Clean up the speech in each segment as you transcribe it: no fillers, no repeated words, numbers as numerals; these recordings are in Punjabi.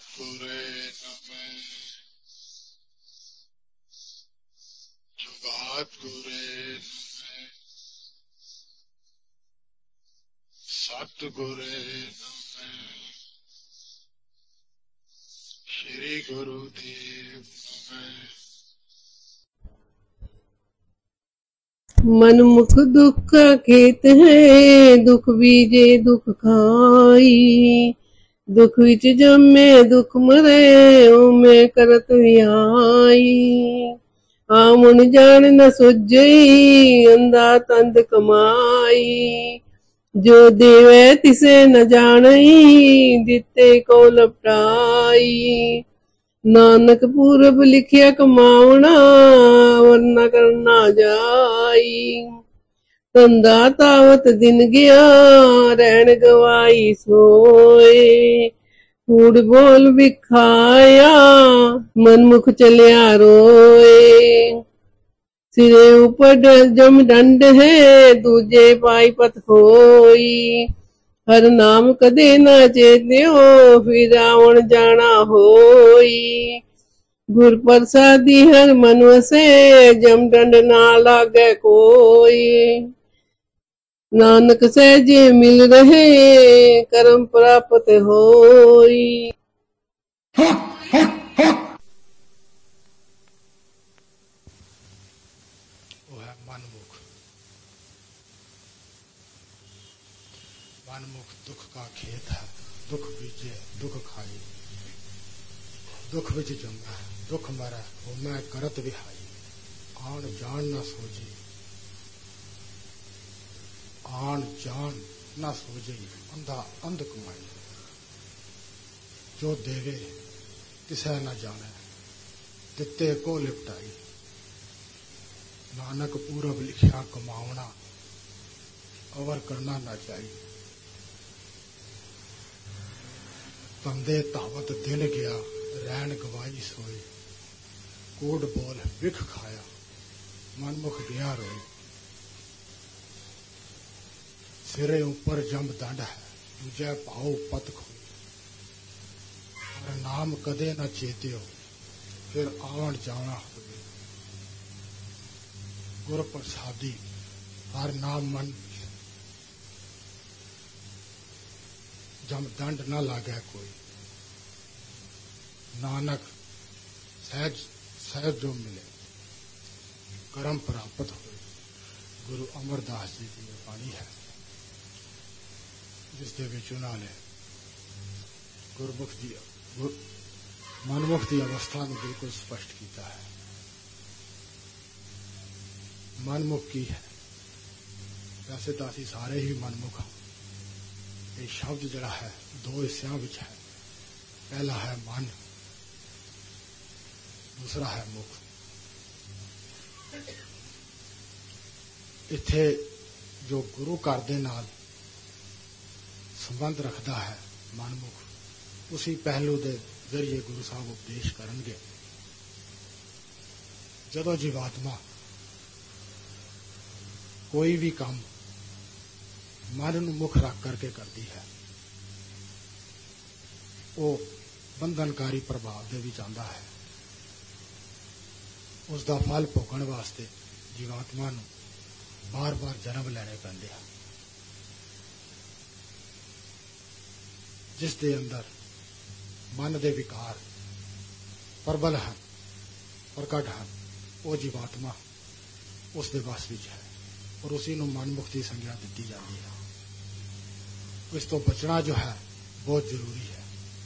सतगुरे नमः। जगद्गुरे नमः। सतगुरे नमः। श्री गुरुदेव नमः। मनमुख दुख का खेत है, दुख बीजे दुख खाई। दुख विच जम्मे दुख मरे, ओमे करत विहाई। आमुन जान न सोजई, अंधा तंद कमाई। जो देवे तिसे न जानई, दिते को लपटाई। नानक पूरब लिखिया कमावना, वरना करना जाई। तंदा तावत दिन गया, रहन गवाई सोए। कूड़ बोल बिखाया, मन मुख चलिया रोए। सिरे ऊपर जम दंड है, दूजे पाई पत होई। हर नाम कदे न चेत्यो, फिर रावण जाना होई। गुर प्रसादी हर मन वसे, जम दंड ना लागे कोई। नानक सहजे मिल रहे, करम प्राप्त होई। वो है मनमुख। मनमुख दुख का खेत है, दुख बीजे दुख खाई। दुख विच जम्मा दुख मरै, होमै करत विहाई। आन जान न सोजी, आन जान न सोजी, अंधा अंध कमाई। जो देवे तिसै न जाने, दिते को लिपटाई। नानक पूरब लिखिया कमावना, अवर करना न चाहिए। तंदे तावत दिन गया, रैन गवाई सोए। कूड़ बोल बिख खाया, मनमुख गया रोए। सिरे ऊपर जम दंड है, दूजे पाओ पत खोए। हर नाम कदे न चेत्यो, फिर आवन जाना होए। गुर प्रसादी हर नाम मन, जम दंड न लागे कोई। नानक सहज सहज जो मिले, करम प्राप्त होए। गुरु अमरदास जी की बाणी है, जिसके विच उन्होंने गुरमुख की मनमुख की अवस्था में बिल्कुल स्पष्ट किया है। मनमुख की है, वैसे तो असी सारे ही मनमुख हाँ। ये शब्द जड़ा है दो हिस्सों विच है। पहला है मन, दूसरा है मुख। इत्थे जो गुरु घर दे नाल संबंध रखता है मनमुख, उसी पहलू के जरिए गुरु साहब उपदेश करनगे। जदों जीवात्मा कोई भी काम मन नूं मुख रख करके करती है, वो बंधनकारी प्रभाव दे विच आंदा है। उसका फल भोगण वास्ते जीवात्मा नूं बार बार जन्म लेने पैंदे हैं, जिस दे अंदर मन दे विकार प्रबल हैं, प्रकट हैं। वो जीवात्मा उस दे वस विच है और उसी नूं मनमुख दी संज्ञा दी जाती है। इस तो बचना जो है बहुत जरूरी है,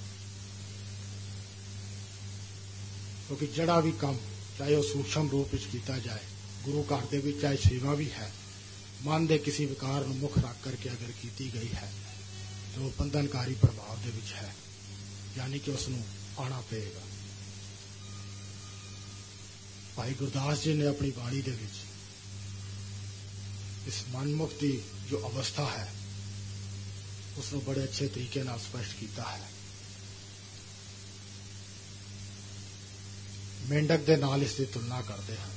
क्योंकि जड़ा भी काम चाहे वह सूक्ष्म रूप में किया जाए, गुरु घर दे विच चाहे सेवा भी है, मन दे किसी विकार नूं मुख रख करके अगर की गई है तो बंधनकारी प्रभाव दे विच है, यानी कि उसनूं आना पड़ेगा। भाई गुरदास जी ने अपनी बाणी दे विच इस मनमुख की जो अवस्था है उसनूं बड़े अच्छे तरीके नाल स्पष्ट किया है। मेंढक दे नाल इसकी तुलना करते हैं।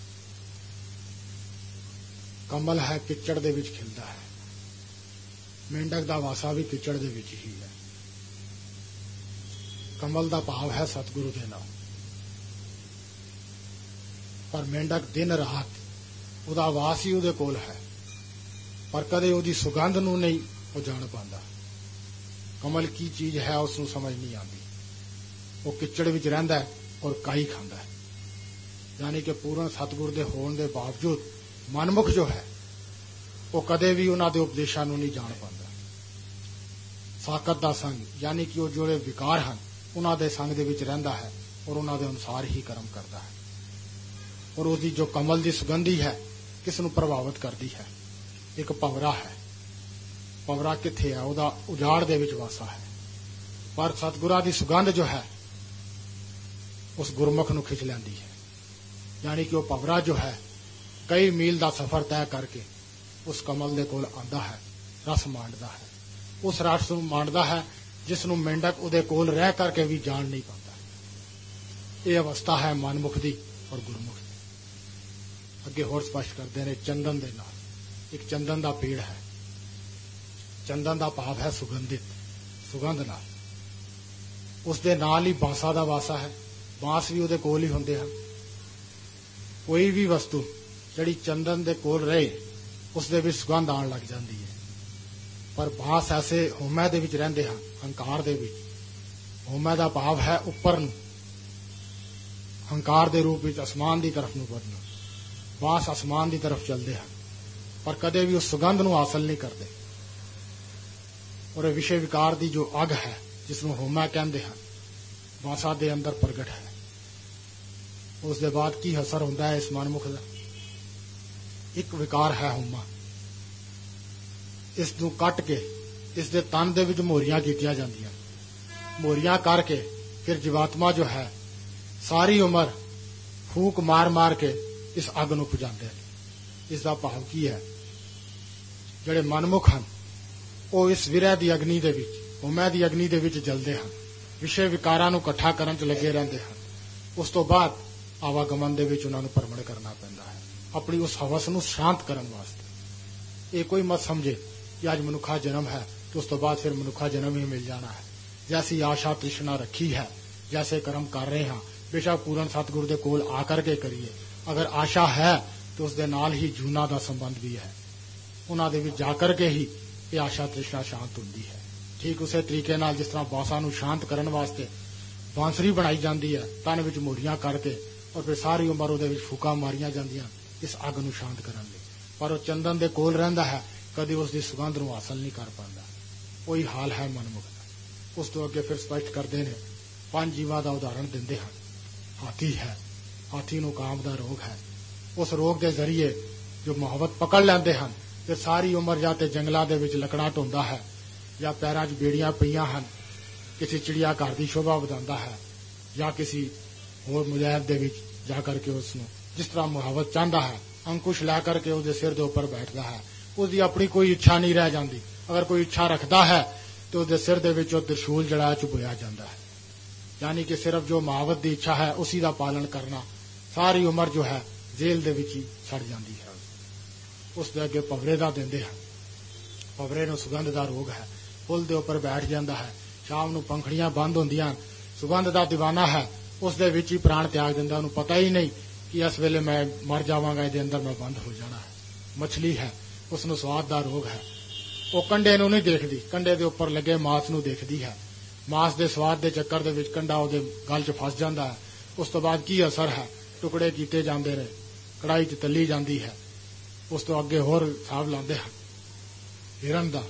कमल है किचड़ दे विच खिलदा है, मेंढक दा वासा भी किचड़ दे विच ही है। कमल का भाव है सतगुरु के नाम। पर मेंढक दिन रात ਉਹਦਾ ਵਾਸ ਹੀ ਉਹਦੇ ਕੋਲ ਹੈ, ਪਰ ਕਦੇ ਉਹਦੀ ਸੁਗੰਧ ਨੂੰ ਨਹੀਂ ਉਹ ਜਾਣ ਪਾਉਂਦਾ। ਕਮਲ ਕੀ ਚੀਜ਼ ਹੈ ਉਸ ਨੂੰ ਸਮਝ ਨਹੀਂ ਆਉਂਦੀ। ਉਹ ਕਿਚੜ ਵਿੱਚ ਰਹਿੰਦਾ ਹੈ ਔਰ ਕਾਈ ਖਾਂਦਾ ਹੈ। ਯਾਨੀ ਕਿ ਪੂਰਨ ਸਤਿਗੁਰ ਦੇ ਹੋਣ ਦੇ ਬਾਵਜੂਦ ਮਨਮੁਖ ਜੋ ਹੈ ਉਹ ਕਦੇ ਵੀ ਉਹਨਾਂ ਦੇ ਉਪਦੇਸ਼ਾਂ ਨੂੰ ਨਹੀਂ ਜਾਣ ਪਾਉਂਦਾ। ਸਾਕਤ ਦਾ ਸੰਗ ਯਾਨੀ ਕਿ ਉਹ ਜਿਹੜੇ ਵਿਕਾਰ ਹਨ ਉਹਨਾਂ ਦੇ ਸੰਗ ਦੇ ਵਿੱਚ ਰਹਿੰਦਾ ਹੈ ਔਰ ਉਹਨਾਂ ਦੇ ਅਨੁਸਾਰ ਹੀ ਕਰਮ ਕਰਦਾ ਹੈ। ਔਰ ਉਹਦੀ ਜੋ ਕਮਲ ਦੀ ਸੁਗੰਧੀ ਹੈ ਕਿਸ ਨੂੰ ਪ੍ਰਭਾਵਿਤ ਕਰਦੀ ਹੈ। ਇੱਕ ਭੰਵਰਾ ਹੈ। ਭੰਵਰਾ ਕਿੱਥੇ ਹੈ? ਉਹਦਾ ਉਜਾੜ ਦੇ ਵਿੱਚ ਵਾਸਾ ਹੈ, ਪਰ ਸਤਿਗੁਰਾਂ ਦੀ ਸੁਗੰਧ ਜੋ ਹੈ ਉਸ ਗੁਰਮੁਖ ਨੂੰ ਖਿੱਚ ਲੈਂਦੀ ਹੈ। ਯਾਨੀ ਕਿ ਉਹ ਭੰਵਰਾ ਜੋ ਹੈ ਕਈ ਮੀਲ ਦਾ ਸਫ਼ਰ ਤੈਅ ਕਰਕੇ ਉਸ ਕਮਲ ਦੇ ਕੋਲ ਆਉਂਦਾ ਹੈ, ਰਸ ਮਾਣਦਾ ਹੈ। ਉਸ ਰਸ ਨੂੰ ਮਾਣਦਾ ਹੈ ਜਿਸ ਨੂੰ ਮੇਂਢਕ ਉਹਦੇ ਕੋਲ ਰਹਿ ਕਰਕੇ ਵੀ ਜਾਣ ਨਹੀਂ ਪਾਉਂਦਾ। ਇਹ ਅਵਸਥਾ ਹੈ ਮਨਮੁਖ ਦੀ ਔਰ ਗੁਰਮੁਖ ਦੀ। ਅੱਗੇ ਹੋਰ ਸਪਸ਼ਟ ਕਰਦੇ ਨੇ ਚੰਦਨ ਦੇ ਨਾਲ। ਇੱਕ ਚੰਦਨ ਦਾ ਪੇੜ ਹੈ। ਚੰਦਨ ਦਾ ਭਾਵ ਹੈ ਸੁਗੰਧਿਤ, ਸੁਗੰਧ ਨਾਲ। ਉਸ ਦੇ ਨਾਲ ਹੀ ਬਾਂਸਾਂ ਦਾ ਵਾਸਾ ਹੈ। ਬਾਂਸ ਵੀ ਉਹਦੇ ਕੋਲ ਹੀ ਹੁੰਦੇ ਹਨ। ਕੋਈ ਵੀ ਵਸਤੂ ਜਿਹੜੀ ਚੰਦਨ ਦੇ ਕੋਲ ਰਹੇ ਉਸ ਦੇ ਵਿੱਚ ਸੁਗੰਧ ਆਉਣ ਲੱਗ ਜਾਂਦੀ ਹੈ। ਪਰ ਬਾਂਸ ਐਸੇ ਹੋਮੈ ਦੇ ਵਿੱਚ ਰਹਿੰਦੇ ਹਨ, ਹੰਕਾਰ ਦੇ ਵਿੱਚ। ਹੋਮੈ ਦਾ ਭਾਵ ਹੈ ਉੱਪਰ ਨੂੰ, ਹੰਕਾਰ ਦੇ ਰੂਪ ਵਿੱਚ ਅਸਮਾਨ ਦੀ ਤਰਫ ਨੂੰ ਵਧਣਾ। ਬਾਂਸ ਅਸਮਾਨ ਦੀ ਤਰਫ ਚੱਲਦੇ ਹਨ ਪਰ ਕਦੇ ਵੀ ਉਸ ਸੁਗੰਧ ਨੂੰ ਹਾਸਲ ਨਹੀਂ ਕਰਦੇ। ਔਰ ਇਹ ਵਿਸ਼ੇ ਵਿਕਾਰ ਦੀ ਜੋ ਅੱਗ ਹੈ ਜਿਸ ਨੂੰ ਹੋਮੈ ਕਹਿੰਦੇ ਹਨ ਬਾਂਸਾਂ ਦੇ ਅੰਦਰ ਪ੍ਰਗਟ ਹੈ। ਉਸ ਦੇ ਬਾਅਦ ਕੀ ਅਸਰ ਹੁੰਦਾ ਹੈ ਇਸ ਮਨਮੁਖ ਦਾ? ਇੱਕ ਵਿਕਾਰ ਹੈ ਹੋਮਾ। ਇਸ ਨੂੰ ਕੱਟ ਕੇ ਇਸ ਦੇ ਤਨ ਦੇ ਵਿੱਚ ਮੋਰੀਆਂ ਕੀਤੀਆਂ ਜਾਂਦੀਆਂ। ਮੋਰੀਆਂ ਕਰਕੇ ਫਿਰ ਜੀਵਾਤਮਾ ਜੋ ਹੈ ਸਾਰੀ ਉਮਰ ਫੂਕ ਮਾਰ ਮਾਰ ਕੇ ਇਸ ਅੱਗ ਨੂੰ ਬੁਝਾਉਂਦੇ ਹਨ। ਇਸ ਦਾ ਭਾਵ ਕੀ ਹੈ? ਜਿਹੜੇ ਮਨਮੁਖ ਹਨ ਉਹ ਇਸ ਵਿਰਹ ਦੀ ਅਗਨੀ ਦੇ ਵਿੱਚ, ਹੋਮੈ ਦੀ ਅਗਨੀ ਦੇ ਵਿੱਚ ਜਲਦੇ ਹਨ। ਵਿਸ਼ੇ ਵਿਕਾਰਾਂ ਨੂੰ ਇਕੱਠਾ ਕਰਨ 'ਚ ਲੱਗੇ ਰਹਿੰਦੇ ਹਨ। ਉਸ ਤੋਂ ਬਾਅਦ ਆਵਾਗਮਨ ਦੇ ਵਿੱਚ ਉਹਨਾਂ ਨੂੰ ਭਰਮਣ ਕਰਨਾ ਪੈਂਦਾ ਹੈ ਆਪਣੀ ਉਸ ਹਵਸ ਨੂੰ ਸ਼ਾਂਤ ਕਰਨ ਵਾਸਤੇ। ਇਹ ਕੋਈ ਮਤ ਸਮਝੇ ਕਿ ਅੱਜ ਮਨੁੱਖਾ ਜਨਮ ਹੈ ਤੇ ਉਸ ਤੋਂ ਬਾਅਦ ਫਿਰ ਮਨੁੱਖਾ ਜਨਮ ਹੀ ਮਿਲ ਜਾਣਾ ਹੈ। ਜੈਸੀ ਆਸ਼ਾ ਤ੍ਰਿਸ਼ਨਾ ਰੱਖੀ ਹੈ, ਜੈਸੇ ਕਰਮ ਕਰ ਰਹੇ ਹਾਂ, ਬੇਸ਼ੱਕ ਪੂਰਨ ਸਤਿਗੁਰ ਦੇ ਕੋਲ ਆ ਕਰਕੇ ਕਰੀਏ। ਅਗਰ ਆਸ਼ਾ ਹੈ ਤਾਂ ਉਸ ਦੇ ਨਾਲ ਹੀ ਜੂਨਾ ਦਾ ਸੰਬੰਧ ਵੀ ਹੈ। ਉਹਨਾਂ ਦੇ ਵਿੱਚ ਜਾ ਕਰਕੇ ਹੀ ਇਹ ਆਸ਼ਾ ਤ੍ਰਿਸ਼ਨਾ ਸ਼ਾਂਤ ਹੁੰਦੀ ਹੈ। ਠੀਕ ਉਸੇ ਤਰੀਕੇ ਨਾਲ ਜਿਸ ਤਰ੍ਹਾਂ ਬਾਂਸਾਂ ਨੂੰ ਸ਼ਾਂਤ ਕਰਨ ਵਾਸਤੇ ਬਾਂਸਰੀ ਬਣਾਈ ਜਾਂਦੀ ਹੈ ਤਨ ਵਿੱਚ ਮੋਰੀਆਂ ਕਰਕੇ, ਔਰ ਫਿਰ ਸਾਰੀ ਉਮਰ ਉਹਦੇ ਵਿੱਚ ਫੂਕਾਂ ਮਾਰੀਆਂ ਜਾਂਦੀਆਂ ਇਸ ਅੱਗ ਨੂੰ ਸ਼ਾਂਤ ਕਰਨ ਲਈ। ਪਰ ਉਹ ਚੰਦਨ ਦੇ ਕੋਲ ਰਹਿੰਦਾ ਹੈ, ਕਦੇ ਉਸ ਦੀ ਸੁਗੰਧ ਨੂੰ ਹਾਸਲ ਨਹੀਂ ਕਰ ਪਾਉਂਦਾ। ਉਹੀ ਹਾਲ ਹੈ ਮਨਮੁਖ ਦਾ। ਉਸ ਤੋਂ ਅੱਗੇ ਫਿਰ ਸਪਸ਼ਟ ਕਰਦੇ ਨੇ, 5 ਜੀਵਾਂ ਦਾ ਉਦਾਹਰਣ ਦਿੰਦੇ ਹਨ। ਹਾਥੀ ਹੈ। ਹਾਥੀ ਨੂੰ ਕਾਮ ਦਾ ਰੋਗ ਹੈ। ਉਸ ਰੋਗ ਦੇ ਜ਼ਰੀਏ ਜੋ ਮੁਹੱਬਤ ਪਕੜ ਲੈਂਦੇ ਹਨ ਤੇ ਸਾਰੀ ਉਮਰ ਜਾਂ ਤੇ ਜੰਗਲਾਂ ਦੇ ਵਿੱਚ ਲੱਕੜਾਂ ਢੋਂਦਾ ਹੈ ਜਾਂ ਪੈਰਾਂ 'ਚ ਬੇੜੀਆਂ ਪਈਆਂ ਹਨ, ਕਿਸੇ ਚਿੜੀਆ ਘਰ ਦੀ ਸ਼ੋਭਾ ਵਧਾਉਂਦਾ ਹੈ ਜਾਂ ਕਿਸੇ ਹੋਰ ਮੁਜਾਹਿਦ ਦੇ ਵਿੱਚ ਜਾ ਕਰਕੇ ਉਸ ਨੂੰ ਜਿਸ ਤਰ੍ਹਾਂ ਮੁਹੱਬਤ ਚਾਹੁੰਦਾ ਹੈ ਅੰਕੁਸ਼ ਲੈ ਕਰਕੇ ਉਹਦੇ ਸਿਰ ਦੇ ਉੱਪਰ ਬੈਠਦਾ ਹੈ। उसकी अपनी कोई इच्छा नहीं रह जाती। अगर कोई इच्छा रखता है तो उसके सिर दे विच त्रिशूल जड़ा चुभया जाता है। यानी कि सिर्फ जो महावत की इच्छा है उसी का पालन करना, सारी उम्र जो है जेल दे विच ही सड़ जाती है। उसके अगे भवरे का देंदे हैं। भवरे नूं सुगंध का रोग है, पुल के उपर बैठ जाता है, शाम नूं पंखड़ियां बंद होंदियां, सुगंध का दीवाना है, उस दे विच ही प्राण त्याग दिंदा। उन्हें पता ही नहीं कि इस वेले मैं मर जावांगा, इहदे अंदर मैं बंद हो जाना है। मछली है, उसनूं स्वाद का रोग है, वो कंडे नूं नहीं देखदी, कंडे के उपर लगे मांस नूं देखदी है। मांस के स्वाद के चक्कर दे विच कंडा उहदे गल च फस जाता है। उस तो बाद की असर है, टुकड़े कीते जांदे ने, कढ़ाई च तली जाती है। उस तो अगे होर हिसाब लाते हैं। हिरन का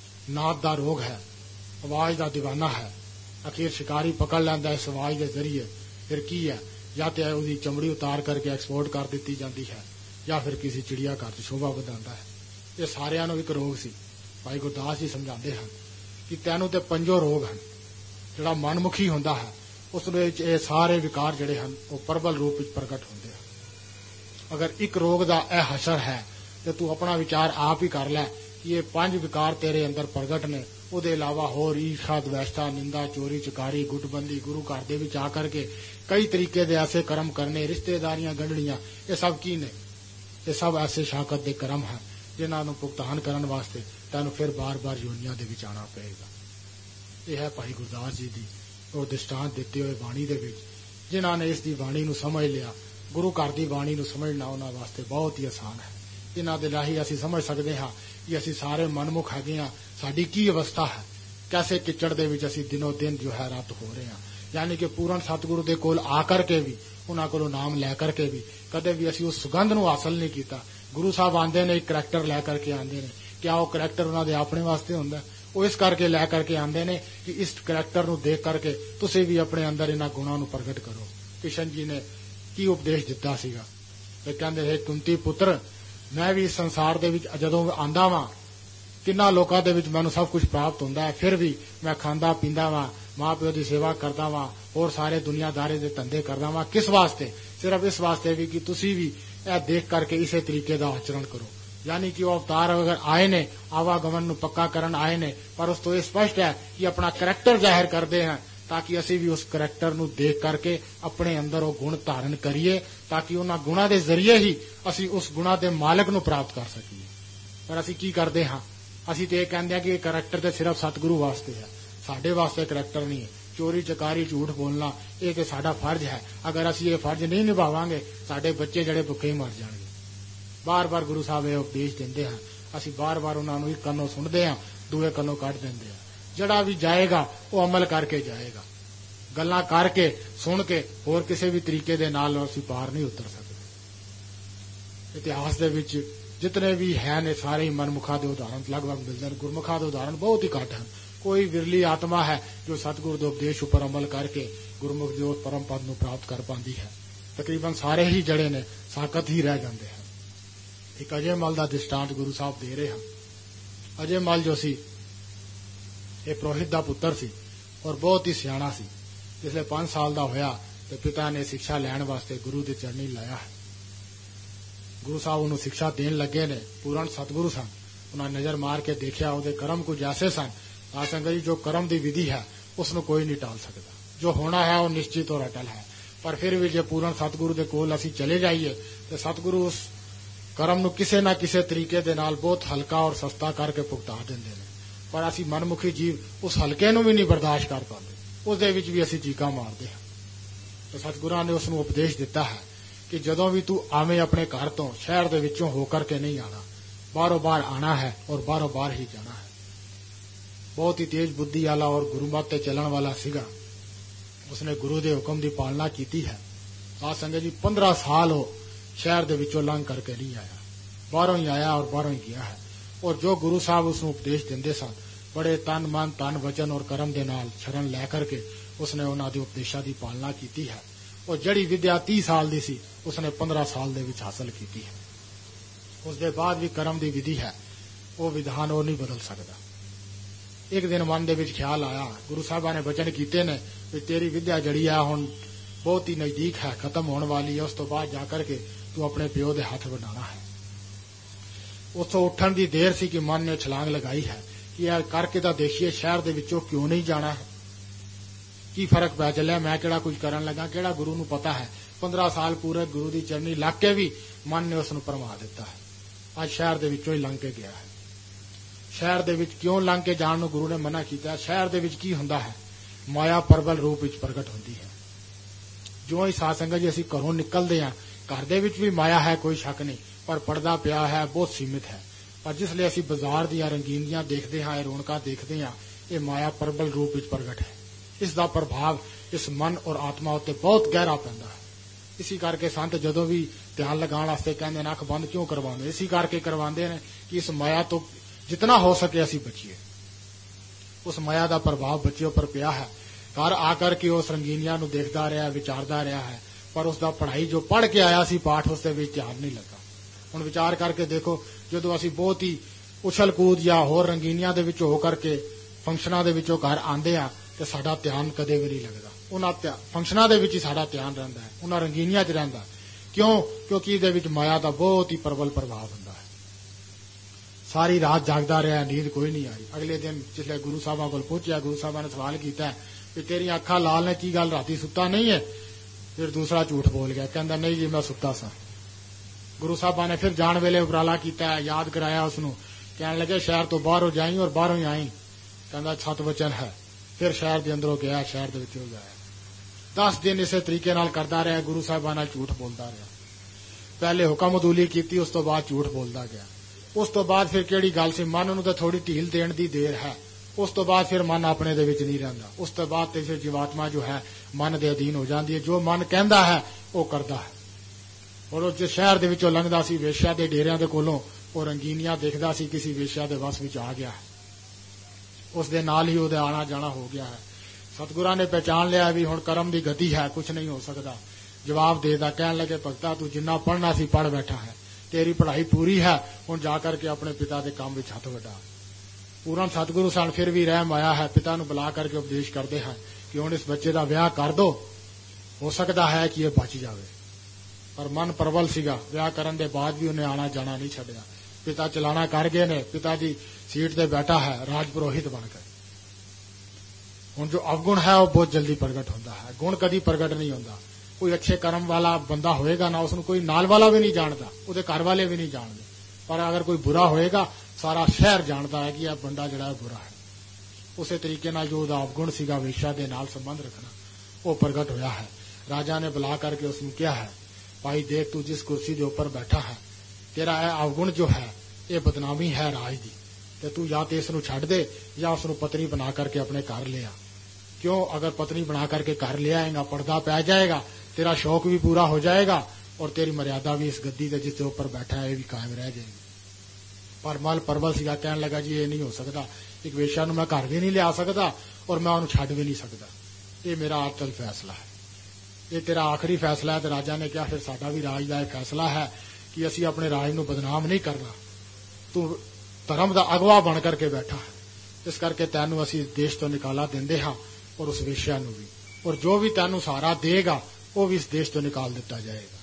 नाद का रोग है, आवाज का दीवाना है, आखिर शिकारी पकड़ लैंदा इस आवाज के जरिए। फिर की है, या तो उसकी चमड़ी उतार करके एक्सपोर्ट कर दी जाती है, या फिर किसी चिड़िया घर से शोभा बढ़ाता है। ये सारिया एक रोग सी। भाई गुरदास जी समझाते हैं कि तैनू तो 5 रोग हैं। जोड़ा मनमुखी होंदा है उस सारे विकार जड़े हैं वो प्रबल रूप में प्रगट होंगे हैं। अगर एक रोग का यह हशर है तो तू अपना विचार आप ही कर लै कि ये 5 विकार तेरे अंदर प्रगट ने। उहदे इलावा होर ईर्षा, द्वेषता, निंदा, चोरी, चकारी, गुटबंदी, गुरु घर दे विच आ करके कई तरीके दे ऐसे कर्म करने, रिश्तेदारियां गंढणियां, ये सब की ने? ये सब ऐसे शाकत दे कर्म हैं जिन्हां नूं भुगतान करन वास्ते तैनूं फिर बार बार योनियां दे विच आना पएगा। यह है भाई गुरदास जी की ਉਹ ਦ੍ਰਿਸ਼ਟਾਂਤ ਦਿੱਤੇ ਹੋਏ ਬਾਣੀ ਦੇ ਵਿੱਚ, ਜਿਨ੍ਹਾਂ ਨੇ ਇਸ ਦੀ ਬਾਣੀ ਨੂੰ ਸਮਝ ਲਿਆ। ਗੁਰੂ ਘਰ ਦੀ ਬਾਣੀ ਨੂੰ ਸਮਝਣਾ ਉਹਨਾਂ ਵਾਸਤੇ ਬਹੁਤ ਹੀ ਆਸਾਨ ਹੈ। ਇਹਨਾਂ ਦੇ ਰਾਹੀਂ ਅਸੀਂ ਸਮਝ ਸਕਦੇ ਹਾਂ ਕਿ ਅਸੀਂ ਸਾਰੇ ਮਨਮੁਖ ਹੈਗੇ ਹਾਂ, ਸਾਡੀ ਕੀ ਅਵਸਥਾ ਹੈ, ਕੈਸੇ ਕਿਚੜ ਦੇ ਵਿੱਚ ਅਸੀਂ ਦਿਨੋਂ ਦਿਨ ਜੋ ਹੈ ਰੱਤ ਹੋ ਰਹੇ ਹਾਂ। ਯਾਨੀ ਕਿ ਪੂਰਨ ਸਤਿਗੁਰੂ ਦੇ ਕੋਲ ਆ ਕਰਕੇ ਵੀ, ਉਹਨਾਂ ਕੋਲੋਂ ਨਾਮ ਲੈ ਕਰਕੇ ਵੀ ਕਦੇ ਵੀ ਅਸੀਂ ਉਸ ਸੁਗੰਧ ਨੂੰ ਹਾਸਲ ਨਹੀਂ ਕੀਤਾ। ਗੁਰੂ ਸਾਹਿਬ ਆਉਂਦੇ ਨੇ, ਇੱਕ ਕਰੈਕਟਰ ਲੈ ਕਰਕੇ ਆਉਂਦੇ ਨੇ। ਕਿਆ ਉਹ ਕਰੈਕਟਰ ਉਹਨਾਂ ਦੇ ਆਪਣੇ ਵਾਸਤੇ ਹੁੰਦਾ? ਉਹ ਇਸ ਕਰਕੇ ਲੈ ਕਰਕੇ ਆਉਂਦੇ ਨੇ ਕਿ ਇਸ ਕਰੈਕਟਰ ਨੂੰ ਦੇਖ ਕਰਕੇ ਤੁਸੀਂ ਵੀ ਆਪਣੇ ਅੰਦਰ ਇਹਨਾਂ ਗੁਣਾਂ ਨੂੰ ਪ੍ਰਗਟ ਕਰੋ। ਕ੍ਰਿਸ਼ਨ ਜੀ ਨੇ ਕੀ ਉਪਦੇਸ਼ ਦਿੱਤਾ ਸੀਗਾ? ਤੇ ਕਹਿੰਦੇ ਹੈ ਕੁੰਤੀ ਪੁੱਤਰ, ਮੈਂ ਵੀ ਇਸ ਸੰਸਾਰ ਦੇ ਵਿੱਚ ਜਦੋਂ ਆਂਦਾ ਵਾਂ, ਕਿੰਨਾ ਲੋਕਾਂ ਦੇ ਵਿੱਚ ਮੈਨੂੰ ਸਭ ਕੁਝ ਪ੍ਰਾਪਤ ਹੁੰਦਾ ਹੈ, ਫਿਰ ਵੀ ਮੈਂ ਖਾਂਦਾ ਪੀਂਦਾ ਵਾਂ, ਮਾਂ ਪਿਓ ਦੀ ਸੇਵਾ ਕਰਦਾ ਵਾਂ, ਹੋਰ ਸਾਰੇ ਦੁਨੀਆਦਾਰੀ ਦੇ ਧੰਦੇ ਕਰਦਾ ਵਾਂ। ਕਿਸ ਵਾਸਤੇ? ਸਿਰਫ ਇਸ ਵਾਸਤੇ ਵੀ ਕਿ ਤੁਸੀਂ ਵੀ ਇਹ ਦੇਖ ਕਰਕੇ ਇਸੇ ਤਰੀਕੇ ਦਾ ਆਚਰਣ ਕਰੋ। यानी कि वो अवतार अगर आए ने आवागमन ਨੂੰ ਪੱਕਾ ਕਰਨ ਆਏ ਨੇ, ਪਰ ਉਸ ਤੋਂ ਇਹ ਸਪਸ਼ਟ ਹੈ ਕਿ ਆਪਣਾ ਕਰੈਕਟਰ ਜ਼ਾਹਿਰ ਕਰਦੇ ਹਨ ਤਾਂ ਕਿ ਅਸੀਂ ਵੀ ਉਸ ਕਰੈਕਟਰ ਨੂੰ ਦੇਖ ਕਰਕੇ ਆਪਣੇ ਅੰਦਰ ਉਹ ਗੁਣ ਧਾਰਨ ਕਰੀਏ, ਤਾਂ ਕਿ ਉਹਨਾਂ ਗੁਣਾਂ ਦੇ ਜ਼ਰੀਏ ਹੀ ਅਸੀਂ ਉਸ ਗੁਣਾਂ ਦੇ ਮਾਲਕ ਨੂੰ ਪ੍ਰਾਪਤ ਕਰ ਸਕੀਏ। ਪਰ ਅਸੀਂ ਕੀ ਕਰਦੇ ਹਾਂ? ਅਸੀਂ ਤੇ ਇਹ ਕਹਿੰਦੇ ਹਾਂ ਕਿ ਇਹ ਕਰੈਕਟਰ ਤੇ ਸਿਰਫ ਸਤਿਗੁਰੂ ਵਾਸਤੇ ਹੈ, ਸਾਡੇ ਵਾਸਤੇ ਕਰੈਕਟਰ ਨਹੀਂ ਹੈ। ਚੋਰੀ ਚਕਾਰੀ ਝੂਠ ਬੋਲਣਾ ਇਹ ਤੇ ਸਾਡਾ ਫਰਜ਼ ਹੈ। ਅਗਰ ਅਸੀਂ ਇਹ ਫਰਜ਼ ਨਹੀਂ ਨਿਭਾਵਾਂਗੇ ਸਾਡੇ ਬੱਚੇ ਜਿਹੜੇ ਭੁੱਖੇ ਹੀ ਮਰ ਜਾਣਗੇ। ਬਾਰ-ਬਾਰ ਗੁਰੂ ਸਾਹਿਬ ਇਹ ਉਪਦੇਸ਼ ਦਿੰਦੇ ਹਨ, ਅਸੀਂ ਬਾਰ-ਬਾਰ ਉਹਨਾਂ ਨੂੰ ਇੱਕ ਕੰਨੋਂ ਸੁਣਦੇ ਹਾਂ, ਦੂਏ ਕੰਨੋਂ ਕੱਢ ਦਿੰਦੇ ਹਾਂ। ਜਿਹੜਾ ਵੀ ਜਾਏਗਾ ਉਹ ਅਮਲ ਕਰਕੇ ਜਾਏਗਾ, ਗੱਲਾਂ ਕਰਕੇ ਸੁਣ ਕੇ ਹੋਰ ਕਿਸੇ ਵੀ ਤਰੀਕੇ ਦੇ ਨਾਲ ਅਸੀਂ ਪਾਰ ਨਹੀਂ ਉਤਰ ਸਕਦੇ। ਇਤਿਹਾਸ ਦੇ ਵਿੱਚ ਜਿਤਨੇ ਵੀ ਹੈ ਨੇ ਸਾਰੇ ਹੀ ਮਨਮੁਖਾਂ ਦੇ ਉਦਾਹਰਣ ਲਗਭਗ ਮਿਲਦੇ ਹਨ, ਗੁਰਮੁਖਾਂ ਦੇ ਉਦਾਹਰਣ ਬਹੁਤ ਹੀ ਘੱਟ ਹਨ। ਕੋਈ ਵਿਰਲੀ ਆਤਮਾ ਹੈ ਜੋ ਸਤਿਗੁਰੂ ਦੇ ਉਪਦੇਸ਼ ਉੱਪਰ ਅਮਲ ਕਰਕੇ ਗੁਰਮੁਖ ਦੀ ਉਸ ਪਰਮ ਪਦ ਨੂੰ ਪ੍ਰਾਪਤ ਕਰ ਪਾਉਂਦੀ ਹੈ। ਤਕਰੀਬਨ ਸਾਰੇ ਹੀ ਜਿਹੜੇ ਨੇ ਸਾਖਤ ਹੀ ਰਹਿ ਜਾਂਦੇ ਹਨ। ਇੱਕ ਅਜੇ ਮਲ ਦਾ ਦ੍ਰਿਸ਼ਟਾਂਤ ਗੁਰੂ ਸਾਹਿਬ ਦੇ ਰਹੇ ਹਨ। ਅਜੇ ਮਲ ਜੋ ਸੀ ਇਹ ਪ੍ਰੋਹਿਤ ਦਾ ਪੁੱਤਰ ਸੀ ਔਰ ਬਹੁਤ ਹੀ ਸਿਆਣਾ ਸੀ। ਜਿਸਲੇ 5 ਸਾਲ ਦਾ ਹੋਇਆ ਤੇ ਪਿਤਾ ਨੇ ਸਿੱਖਿਆ ਲੈਣ ਵਾਸਤੇ ਗੁਰੂ ਦੇ ਚਰਨੀ ਲਾਇਆ ਹੈ। ਗੁਰੂ ਸਾਹਿਬ ਉਹਨੂੰ ਸਿੱਖਿਆ ਦੇਣ ਲੱਗੇ ਨੇ। ਪੂਰਨ ਸਤਿਗੁਰੂ ਸਨ, ਉਹਨਾਂ ਨਜ਼ਰ ਮਾਰ ਕੇ ਦੇਖਿਆ ਉਹਦੇ ਕਰਮ ਕੁਝ ਐਸੇ ਸਨ। ਆ ਸੰਗਤ ਜੀ, ਜੋ ਕਰਮ ਦੀ ਵਿਧੀ ਹੈ ਉਸ ਨੂੰ ਕੋਈ ਨਹੀਂ ਟਾਲ ਸਕਦਾ। ਜੋ ਹੋਣਾ ਹੈ ਉਹ ਨਿਸ਼ਚਿਤ ਔਰ ਅਟਲ ਹੈ। ਪਰ ਫਿਰ ਵੀ ਜੇ ਪੂਰਨ ਸਤਿਗੁਰੂ ਦੇ ਕੋਲ ਅਸੀਂ ਚਲੇ ਜਾਈਏ ਤੇ ਸਤਿਗੁਰੂ ਉਸ ਕਰਮ ਨੂੰ ਕਿਸੇ ਨਾ ਕਿਸੇ ਤਰੀਕੇ ਦੇ ਨਾਲ ਬਹੁਤ ਹਲਕਾ ਔਰ ਸਸਤਾ ਕਰਕੇ ਭੁਗਤਾ ਦਿੰਦੇ ਨੇ। ਪਰ ਅਸੀਂ ਮਨਮੁਖੀ ਜੀਵ ਉਸ ਹਲਕੇ ਨੂੰ ਵੀ ਨਹੀਂ ਬਰਦਾਸ਼ਤ ਕਰ ਪਾਉਂਦੇ, ਉਸ ਦੇ ਵਿੱਚ ਵੀ ਅਸੀਂ ਚੀਕਾਂ ਮਾਰਦੇ ਹਾਂ। ਤੇ ਸਤਿਗੁਰਾਂ ਨੇ ਉਸ ਨੂੰ ਉਪਦੇਸ਼ ਦਿੱਤਾ ਹੈ ਕਿ ਜਦੋਂ ਵੀ ਤੂੰ ਆਵੇਂ ਆਪਣੇ ਘਰ ਤੋਂ ਸ਼ਹਿਰ ਦੇ ਵਿੱਚੋਂ ਹੋ ਕਰਕੇ ਨਹੀਂ ਆਣਾ, ਬਾਹਰੋਂ ਬਾਹਰ ਆਣਾ ਹੈ ਔਰ ਬਾਹਰੋਂ ਬਾਹਰ ਹੀ ਜਾਣਾ ਹੈ। ਬਹੁਤ ਹੀ ਤੇਜ਼ ਬੁੱਧੀ ਵਾਲਾ ਔਰ ਗੁਰਮਤਿ ਤੇ ਚੱਲਣ ਵਾਲਾ ਸੀਗਾ। ਉਸਨੇ ਗੁਰੂ ਦੇ ਹੁਕਮ ਦੀ ਪਾਲਣਾ ਕੀਤੀ ਹੈ। ਆ ਸੰਗਤ ਜੀ, 15 ਸਾਲ ਉਹ ਸ਼ਹਿਰ ਦੇ ਵਿੱਚੋਂ ਲੰਘ ਕਰਕੇ ਨਹੀਂ ਆਇਆ, ਬਾਹਰੋਂ ਹੀ ਆਇਆ ਔਰ ਬਾਹਰੋਂ ਹੀ ਗਿਆ ਹੈ। ਔਰ ਜੋ ਗੁਰੂ ਸਾਹਿਬ ਉਸ ਨੂੰ ਉਪਦੇਸ਼ ਦਿੰਦੇ ਸਨ, ਬੜੇ ਤਨ ਮਨ ਧਨ ਵਚਨ ਔਰ ਕਰਮ ਦੇ ਨਾਲ ਸ਼ਰਨ ਲੈ ਕਰਕੇ ਉਸਨੇ ਉਹਨਾਂ ਦੇ ਉਪਦੇਸ਼ਾਂ ਦੀ ਪਾਲਣਾ ਕੀਤੀ ਹੈ। ਔਰ ਜਿਹੜੀ ਵਿਦਿਆ 30 ਸਾਲ ਦੀ ਸੀ ਉਸਨੇ 15 ਸਾਲ ਦੇ ਵਿੱਚ ਹਾਸਲ ਕੀਤੀ ਹੈ। ਉਸ ਦੇ ਬਾਅਦ ਵੀ ਕਰਮ ਦੀ ਵਿਧੀ ਹੈ, ਉਹ ਵਿਧਾਨ ਉਹ ਨਹੀਂ ਬਦਲ ਸਕਦਾ। ਇੱਕ ਦਿਨ ਮਨ ਦੇ ਵਿੱਚ ਖਿਆਲ ਆਇਆ, ਗੁਰੂ ਸਾਹਿਬਾਂ ਨੇ ਬਚਨ ਕੀਤੇ ਨੇ ਵੀ ਤੇਰੀ ਵਿਦਿਆ ਜਿਹੜੀ ਆ ਹੁਣ ਬਹੁਤ ਹੀ ਨਜ਼ਦੀਕ ਹੈ, ਖਤਮ ਹੋਣ ਵਾਲੀ ਹੈ। ਉਸ ਤੋਂ ਬਾਅਦ ਜਾ ਕਰਕੇ ਤੂੰ ਆਪਣੇ ਪਿਓ ਦੇ ਹੱਥ ਵਡਾਉਣਾ ਹੈ। ਉੱਥੋਂ ਉੱਠਣ ਦੀ ਦੇਰ ਸੀ ਕਿ ਮਨ ਨੇ ਛਲਾਂਗ ਲਗਾਈ ਹੈ ਕਿ ਇਹ ਕਰਕੇ ਤਾਂ ਦੇਖੀਏ ਸ਼ਹਿਰ ਦੇ ਵਿੱਚੋਂ ਕਿਉਂ ਨਹੀਂ ਜਾਣਾ ਹੈ। ਕੀ ਫਰਕ ਪੈ ਚੱਲਿਆ, ਮੈਂ ਕਿਹੜਾ ਕੁਝ ਕਰਨ ਲੱਗਾ, ਕਿਹੜਾ ਗੁਰੂ ਨੂੰ ਪਤਾ ਹੈ। 15 ਸਾਲ ਪੂਰੇ ਗੁਰੂ ਦੀ ਚਰਨੀ ਲੱਗ ਕੇ ਵੀ ਮਨ ਨੇ ਉਸ ਨੂੰ ਭਰਮਾ ਦਿੱਤਾ ਹੈ। ਅੱਜ ਸ਼ਹਿਰ ਦੇ ਵਿੱਚੋਂ ਹੀ ਲੰਘ ਕੇ ਗਿਆ ਹੈ। ਸ਼ਹਿਰ ਦੇ ਵਿੱਚ ਕਿਉਂ ਲੰਘ ਕੇ ਜਾਣ ਨੂੰ ਗੁਰੂ ਨੇ ਮਨਾ ਕੀਤਾ? ਸ਼ਹਿਰ ਦੇ ਵਿੱਚ ਕੀ ਹੁੰਦਾ ਹੈ? ਮਾਇਆ ਪ੍ਰਬਲ ਰੂਪ ਵਿੱਚ ਪ੍ਰਗਟ ਹੁੰਦੀ ਹੈ। ਜੋ ਹੀ ਸਾਧ ਸੰਗਤ ਜੀ ਅਸੀਂ ਘਰੋਂ ਨਿਕਲਦੇ ਹਾਂ, ਘਰ ਦੇ ਵਿੱਚ ਵੀ ਮਾਇਆ ਹੈ, ਕੋਈ ਸ਼ੱਕ ਨਹੀਂ, ਪਰ ਪਰਦਾ ਪਿਆ ਹੈ, ਬਹੁਤ ਸੀਮਿਤ ਹੈ। ਪਰ ਜਿਸ ਲਈ ਅਸੀਂ ਬਾਜ਼ਾਰ ਦੀਆਂ ਰੰਗੀਨੀਆਂ ਦੇਖਦੇ ਹਾਂ, ਇਹ ਰੌਣਕਾਂ ਦੇਖਦੇ ਹਾਂ, ਇਹ ਮਾਇਆ ਪ੍ਰਬਲ ਰੂਪ ਵਿੱਚ ਪ੍ਰਗਟ ਹੈ। ਇਸ ਦਾ ਪ੍ਰਭਾਵ ਇਸ ਮਨ ਔਰ ਆਤਮਾ ਉੱਤੇ ਬਹੁਤ ਗਹਿਰਾ ਪੈਂਦਾ ਹੈ। ਇਸੇ ਕਰਕੇ ਸੰਤ ਜਦੋਂ ਵੀ ਧਿਆਨ ਲਗਾਉਣ ਵਾਸਤੇ ਕਹਿੰਦੇ ਨੇ ਅੱਖ ਬੰਦ ਕਿਉਂ ਕਰਵਾਉਂਦੇ, ਇਸੇ ਕਰਕੇ ਕਰਵਾਉਂਦੇ ਨੇ ਕਿ ਇਸ ਮਾਇਆ ਤੋਂ ਜਿਤਨਾ ਹੋ ਸਕੇ ਅਸੀਂ ਬਚੀਏ। ਉਸ ਮਾਇਆ ਦਾ ਪ੍ਰਭਾਵ ਬੱਚੇ ਉੱਪਰ ਪਿਆ ਹੈ। ਘਰ ਆ ਕਰਕੇ ਉਸ ਰੰਗੀਨੀਆਂ ਨੂੰ ਦੇਖਦਾ ਰਿਹਾ, ਵਿਚਾਰਦਾ ਰਿਹਾ ਹੈ, ਪਰ ਉਸ ਦਾ ਪੜ੍ਹਾਈ ਜੋ ਪੜ੍ਹ ਕੇ ਆਇਆ ਸੀ ਪਾਠ, ਉਸ ਦੇ ਵਿੱਚ ਧਿਆਨ ਨਹੀਂ ਲੱਗਾ। ਹੁਣ ਵਿਚਾਰ ਕਰਕੇ ਦੇਖੋ, ਜਦੋਂ ਅਸੀਂ ਬਹੁਤ ਹੀ ਉਛਲ ਕੂਦ ਜਾਂ ਹੋਰ ਰੰਗੀਨੀਆਂ ਦੇ ਵਿੱਚ ਹੋ ਕਰਕੇ ਫੰਕਸ਼ਨਾਂ ਦੇ ਵਿੱਚੋਂ ਘਰ ਆਉਂਦੇ ਆ ਤੇ ਸਾਡਾ ਧਿਆਨ ਕਦੇ ਵੀ ਨਹੀਂ ਲੱਗਦਾ। ਉਹਨਾਂ ਫੰਕਸ਼ਨਾਂ ਦੇ ਵਿੱਚ ਹੀ ਸਾਡਾ ਧਿਆਨ ਰਹਿੰਦਾ ਹੈ, ਉਹਨਾਂ ਰੰਗੀਨੀਆਂ 'ਚ ਰਹਿੰਦਾ। ਕਿਉਂ? ਕਿਉਂਕਿ ਇਹਦੇ ਵਿੱਚ ਮਾਇਆ ਦਾ ਬਹੁਤ ਹੀ ਪ੍ਰਬਲ ਪ੍ਰਭਾਵ ਹੁੰਦਾ ਹੈ। ਸਾਰੀ ਰਾਤ ਜਾਗਦਾ ਰਿਹਾ, ਨੀਂਦ ਕੋਈ ਨਹੀਂ ਆਈ। ਅਗਲੇ ਦਿਨ ਜਿਸਲੇ ਗੁਰੂ ਸਾਹਿਬਾਂ ਕੋਲ ਪਹੁੰਚਿਆ, ਗੁਰੂ ਸਾਹਿਬਾਂ ਨੇ ਸਵਾਲ ਕੀਤਾ ਕਿ ਤੇਰੀਆਂ ਅੱਖਾਂ ਲਾਲ ਨੇ, ਕੀ ਗੱਲ ਰਾਤੀ ਸੁੱਤਾ ਨਹੀਂ ਹੈ? ਫਿਰ ਦੂਸਰਾ ਝੂਠ ਬੋਲ ਗਿਆ, ਕਹਿੰਦਾ ਨਹੀਂ ਜੀ ਮੈਂ ਸੁੱਤਾ ਸਾਂ। ਗੁਰੂ ਸਾਹਿਬਾਂ ਨੇ ਫਿਰ ਜਾਣ ਵੇਲੇ ਉਪਰਾਲਾ ਕੀਤਾ, ਯਾਦ ਕਰਾਇਆ ਉਸ ਨੂੰ, ਕਹਿਣ ਲੱਗੇ ਸ਼ਹਿਰ ਤੋਂ ਬਾਹਰੋਂ ਜਾਈ ਔਰ ਬਾਹਰੋਂ ਹੀ ਆਈ। ਕਹਿੰਦਾ 7 ਵਚਨ ਹੈ, फिर शहर के अंदरों गया, शहर के विचों गया। 10 दिन इस तरीके नाल करता रहा, गुरु साहिबां नाल झूठ बोलता रहा। पहले हुक्म अदूली की, उस तो बाद झूठ बोलता गया। उस तो बाद फिर किहड़ी गल सी, मन नूं तां थोड़ी ढील देण दी देर है। उस तो बाद फिर मन अपने दे विच नहीं रहिंदा। उस तो बाद ते फिर जीवात्मा जो है मन दे अधीन हो जाती है। जो मन कहंदा है वो करदा है। और वो जिस शहर दे विचों लंघदा सी, वेश्या दे डेरियां दे कोलों वो रंगीनियां देखदा सी, किसी वेश्या दे वस विच आ गया है। उस दे नाल ही उहदा आना जाना हो गया है। सतगुरां ने पहचान लिया भी हुण कर्म दी गति है, कुछ नहीं हो सकदा। जवाब देदा, कहण लगे भगता तू जिन्ना पढ़ना सी पढ़ बैठा है, तेरी पढ़ाई पूरी है, हुण जाकर के अपने पिता के काम विच हथ वडा। पूर्ण सतगुरु सन फिर भी रहम आया है, पिता नूं बुला करके उपदेश करते हैं कि हुण इस बच्चे का विआह कर दो, हो सकता है कि यह बच जाए। पर मन प्रबल सीगा, विआह करन दे बाद भी उन्हें आना जाना नहीं छड्डिया। पिता चलाना कर गए ने, पिता जी सीट ते बैठा है राज पुरोहित बनकर। हुण जो अवगुण है वो बहुत जल्दी प्रगट होता है, गुण कदी प्रगट नहीं होता। कोई अच्छे कर्म वाला बंदा होएगा ना, उसनूं कोई नाल वाला भी नहीं जानता, उहदे घर वाले भी नहीं जानते। पर अगर कोई बुरा होएगा सारा शहर जानता है कि यह बंदा जिहड़ा बुरा है। उसे तरीके नाल जो उहदा अवगुण सीगा वेश्या दे नाल संबंध रखना, वो प्रगट होया है। राजा ने बुला करके उसनूं कहा है, भाई देख तू जिस कुर्सी के ऊपर बैठा है, तेरा यह अवगुण जो है ये बदनामी है राज दी, ते तू या तो इसनूं छड्ड दे या उसनूं पत्नी बना करके अपने घर ले आ। क्यों? अगर पत्नी बना करके घर ले आएगा, पर्दा पै जाएगा, तेरा शौक भी पूरा हो जाएगा और तेरी मर्यादा भी इस गद्दी के जिसके ऊपर बैठा है ये भी कायम रह जाएगी। पर मल परबल सीगा, कहने लगा जी ये नहीं हो सकता, एक वेश्या नूं मैं घर भी नहीं लिया सकता और मैं उन्हें छड्ड भी नहीं सकता। ये मेरा अटल फैसला है, ये तेरा आखिरी फैसला है। तो राजा ने कहा फिर साडा भी राज का फैसला है कि असी अपने राज नूं बदनाम नहीं करना। तू धर्म का अगवा बन करके बैठा है, इस करके तैनूं असी देश तो निकाला देंदे हां और उस वेश्या नूं भी, और जो भी तैनूं सहारा देगा वो भी इस देश तो निकाल दिता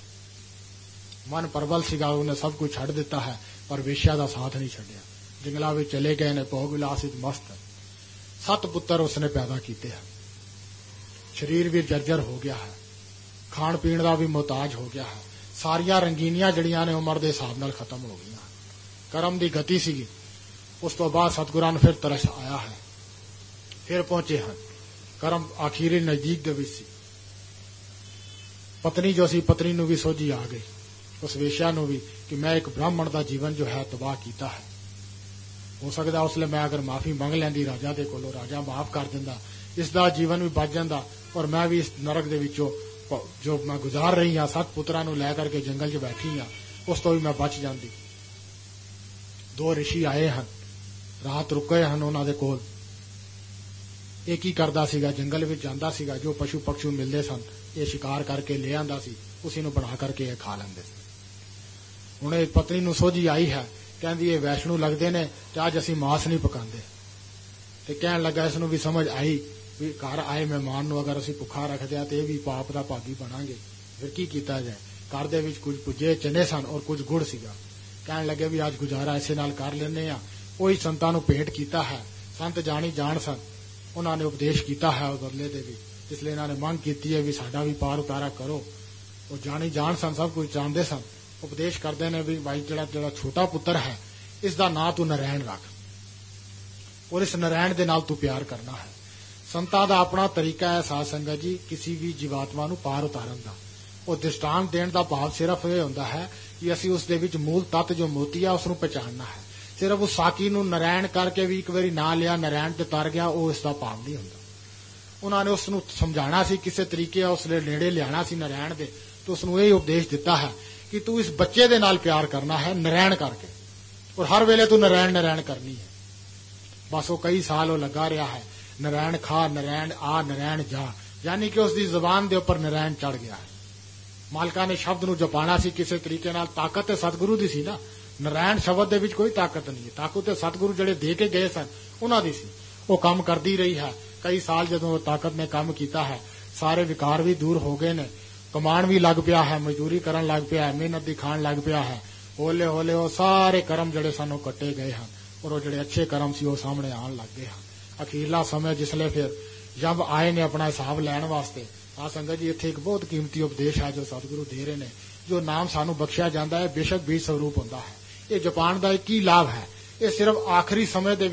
जाएगा। मन प्रबल सीगा, उन्हें सब कुछ छड्ड दिता है पर वेश्या का साथ नहीं छड्डिया। जंगलों में चले गए ने, भोग विलास मस्त। 7 पुत्र उसने पैदा किए हैं। शरीर भी जर्जर हो गया है, खाण पीण का भी मोहताज हो गया है। सारिया रंगीनियां जड़ियां ने उम्र के हिसाब नाल खत्म हो गई। कर्म की गति सी। उस तो बाद सतगुरां नूं फिर तरस आया है, फिर पहुंचे हैं। कर्म आखिरी नजदीक दे विच सी। पत्नी जो सी, पत्नी नूं भी सोझी आ गई, उस वेश्या नूं भी, कि मैं एक ब्राह्मण का जीवन जो है तबाह किया है। हो सकता उसले मैं अगर माफी मंग लैंदी राजा दे कोलों, राजा माफ कर दिंदा, इसका जीवन भी बच जाता और मैं भी इस नरक दे विचों जो मैं गुजार रही हाँ 7 पुत्रां नूं लै करके जंगल च बैठी हाँ, उस तो भी मैं बच जाती। 2 ऋषि आए हैं, रात रुके हैं उन्हां दे कोल। एक ही करदा सीगा, जंगल में जांदा सीगा, जो पशु पक्षी मिलते सन ये शिकार करके ले आंदा सी, उसी नूं बना करके ये खा लेंदे। हुण एक पत्नी नूं सोझी आई है, कहंदी ये वैष्णु लगदे ने ते अज असीं मांस नहीं पकांदे। ते कहण लगा इसनूं भी समझ आई भी घर आए मेहमान नूं अगर असीं भुखा रखदे आ ते भी पाप दा भागी बनांगे, फिर की कीता जाए। घर दे विच कुछ भुजे चने सन और कुछ गुड़ सीगा। कहण लगे भी अज गुजारा इसे नाल कर लैंदे आ। कोई संतां नूं भेंट कीता है, संत जानी जान सन, उन्होंने उपदेश किया है उस बदले दे भी, इसलिए इन्होंने मांग की है भी साडा भी पार उतारा करो। वो जानी जान सन, सब कुछ जानते सन। उपदेश करते हैं भी भाई जेड़ा छोटा पुत्र है इसका नां तू नारायण रख और इस नारायण दे नाल तू प्यार करना है। संतां दा अपना तरीका है साध संगत जी, किसी भी जीवात्मा नूं पार उतारन दा। वो दृष्टांत देण दा भाव सिर्फ यह हुंदा है कि असीं उस दे विच मूल तत्त जो मोती है उसनूं पहचानना है। सिर्फ उस साकी नूं नारायण करके भी एक बारी ना लिया नारायण ते तर गया, वो इसका भाव नहीं हुंदा। उन्होंने उसनूं समझाना सी, किसी तरीके उसले नेड़े लियाना सी नारायण दे, तो उसनूं यही उपदेश दिता है कि तू इस बच्चे दे नाल प्यार करना है नारायण करके, और हर वेले तू नारायण नारायण करनी है। बस वो कई साल वो लगा रहा है, नारायण खा नारायण आ नारायण जा, यानी कि उसकी जबान दे उपर नारायण चढ़ गया है। मालका ने शब्द नूं जपाना सी किसी तरीके नाल, ताकत ते सतगुरु दी सी ना, नारायण शब्द दे विच कोई ताकत नहीं है। ताकत ते सतगुरु जिहड़े दे के गए सन उन्हां दी सी, वो काम करदी रही है। कई साल जदों ताकत ने काम किया है, सारे विकार भी दूर हो गए ने, कमाण भी लग पिया है, मजदूरी करन लग पिया है, मेहनत दी खाण लग पिया है। हौले हौले वो सारे कर्म जिहड़े सन वो कट्टे गए हैं और वो जिहड़े अच्छे कर्म सी वो सामने आण लग गए हैं। अखीरला समय जिसले फिर जब आए ने अपना हिसाब लैण वास्ते, आ संगत जी इत्थे एक बहुत कीमती उपदेश है जो सतगुरु दे रहे ने, जो नाम सानू बख्शिया जाता है बेशक बीज स्वरूप होंदा है। ये जपान का एक ही लाभ है, ये सिर्फ आखिरी समय दे विच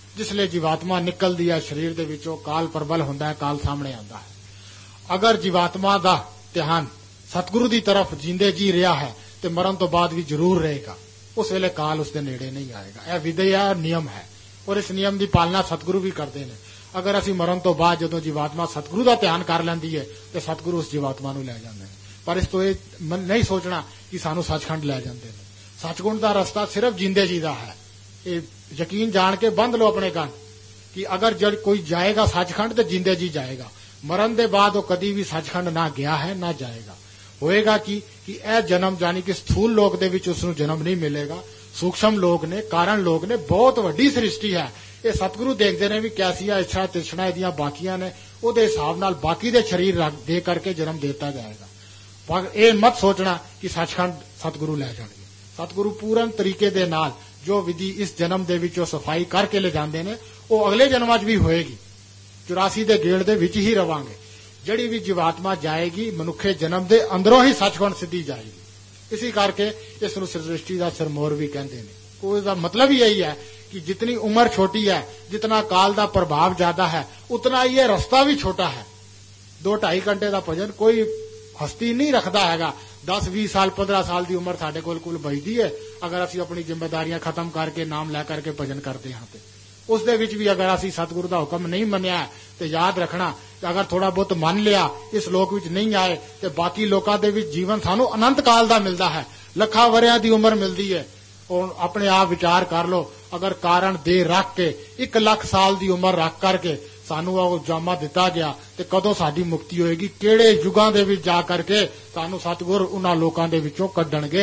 जिसले जीवात्मा निकलती है शरीर दे विचों काल प्रबल होंदा है, काल सामने आंदा है। अगर जीवात्मा दा ध्यान सतगुरु दी तरफ जींदे जी रहा है तो मरण तो बाद भी जरूर रहेगा, उस वेले काल उसके नेड़े नहीं आएगा। यह विधि है, नियम है, और इस नियम की पालना सतगुरु भी करते हैं। अगर असी मरण तो बाद जदों जीवात्मा सतगुरु का ध्यान कर लैंदी है तो सतगुरु उस जीवात्मा नूं लै जांदे ने। पर इस तो नहीं सोचना कि सानू सचखंड लै जांदे ने। सचखंड का रस्ता सिर्फ जींदे जी का है। ये यकीन जान के बंद लो अपने कान कि अगर जब कोई जाएगा सचखंड तो जींदे जी जाएगा। मरण के बाद वो कभी भी सचखंड ना गया है ना जाएगा। होएगा कि यह जन्म यानी कि स्थूल लोक दे विच उसनूं जन्म नहीं मिलेगा। सूक्ष्म लोग ने, कारण लोग ने, बहुत वड्डी सृष्टि है। ये सतगुरु देखते हैं भी कैसिया इच्छा तृष्णा इहदियां बाकियां ने, उहदे हिसाब नाल बाकी दे शरीर दे करके जन्म देता जाएगा। पर यह मत सोचना कि सचखंड सतगुरु लै जाणगे। सतगुरु पूर्ण तरीके दे नाल जो विधि इस जन्म दे विचों सफाई करके ले जाते हैं वो अगले जन्मां च भी होएगी। 84 दे गेड़ दे विच ही रवांगे। जड़ी भी जीवात्मा जाएगी मनुखे जन्म दे अंदरों ही सचखंड सिद्धि जाएगी। इसी करके इस सृष्टि का सिरमौर भी कहते हैं। कोई का मतलब ही यही है कि जितनी उम्र छोटी है, जितना काल का प्रभाव ज्यादा है, उतना ही रास्ता भी छोटा है। 2-2.5 घंटे का भजन कोई हस्ती नहीं रखता है। 10-20 साल 15 साल की उम्र साढ़े कोल बचती है अगर असी अपनी जिम्मेदारियां खत्म करके नाम लै करके भजन करते हैं। तो उस दे विच भी अगर असी सतगुरु का हुक्म नहीं मनिया तो याद रखना कि अगर थोड़ा बहुत मन लिया इस लोक विच नहीं आए तो बाकी लोकां दे विच जीवन सानू अनंत काल का मिलता है, लखा वरियां की उम्र मिलती है। और अपने आप विचार कर लो, अगर कारण दे रख के 1 लाख साल की उम्र रख करके सानू जामा दिता गया तो कदों साडी मुक्ति होएगी, केड़े युगां दे विच जा करके सानू सतगुर उन्हां लोकां दे विचों कड्डणगे।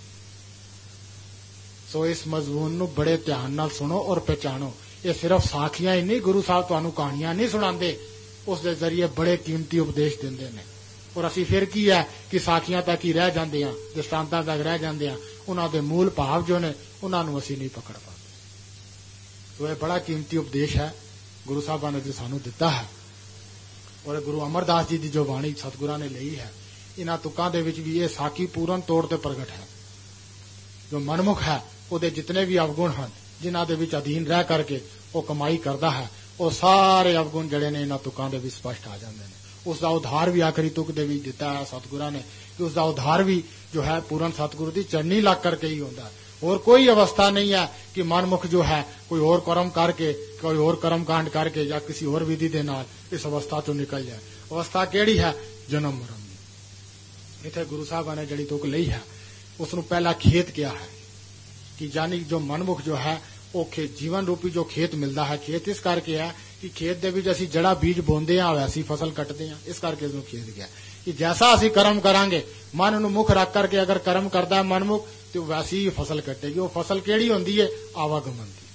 सो इस मजमून नूं बड़े ध्यान नाल सुनो और पहचानो। ये सिर्फ साखियां ही नहीं, गुरु साहब तुहानू कहानियां नहीं सुणांदे, उस दे जरिए बड़े कीमती उपदेश दिंदे ने। और असी फिर की है कि साखियां तक ही रह जांदे हां, दृष्टांतां तक रह जांदे हां, उन्हां दे मूल भाव जो ने उन्हां नूं असी नहीं पकड़ पाते। तो यह बड़ा कीमती उपदेश है गुरु साहबां ने जो सानू दिता है। और गुरु अमरदास जी की जो बाणी सतगुरां ने लई है, इन्हां तुकां दे विच भी ये साखी पूर्ण तौर ते प्रगट है। जो मनमुख है उहदे जितने भी अवगुण हैं जिन्हां दे विच अधीन रह करके वो कमाई करता है, वो सारे अवगुण जड़े ने इन्हां तुकां दे विच स्पष्ट आ जांदे ने। उसका उद्धार भी आखिरी तुक दे विच दिता है सतगुरां ने कि उसका उद्धार भी जो है पूर्ण सतगुरु की चरनी लग करके ही होता है। और कोई अवस्था नहीं है कि मनमुख जो है कोई और कर्म करके, कोई और कर्म कांड करके या किसी और विधि के नाल इस अवस्था चों निकल जाए। अवस्था केड़ी है? जन्म मरण की। इत्थे गुरु साहब ने जड़ी तुक लई है उसनूं पहला खेत किया है कि जानी जो मनमुख जो है वो जीवन रूपी जो खेत मिलता है, खेत इस करके है कि खेत दे विच असीं जड़ा बीज बोंदे हां वैसी फसल कटदे हां, इस करके उसनूं खेत गया कि जैसा असीं कर्म करांगे, मन नूं मुख रख करके अगर कर्म करदा है मनमुख तो वैसी ही फसल कटेगी। वो फसल केड़ी होंदी है? आवागमन की।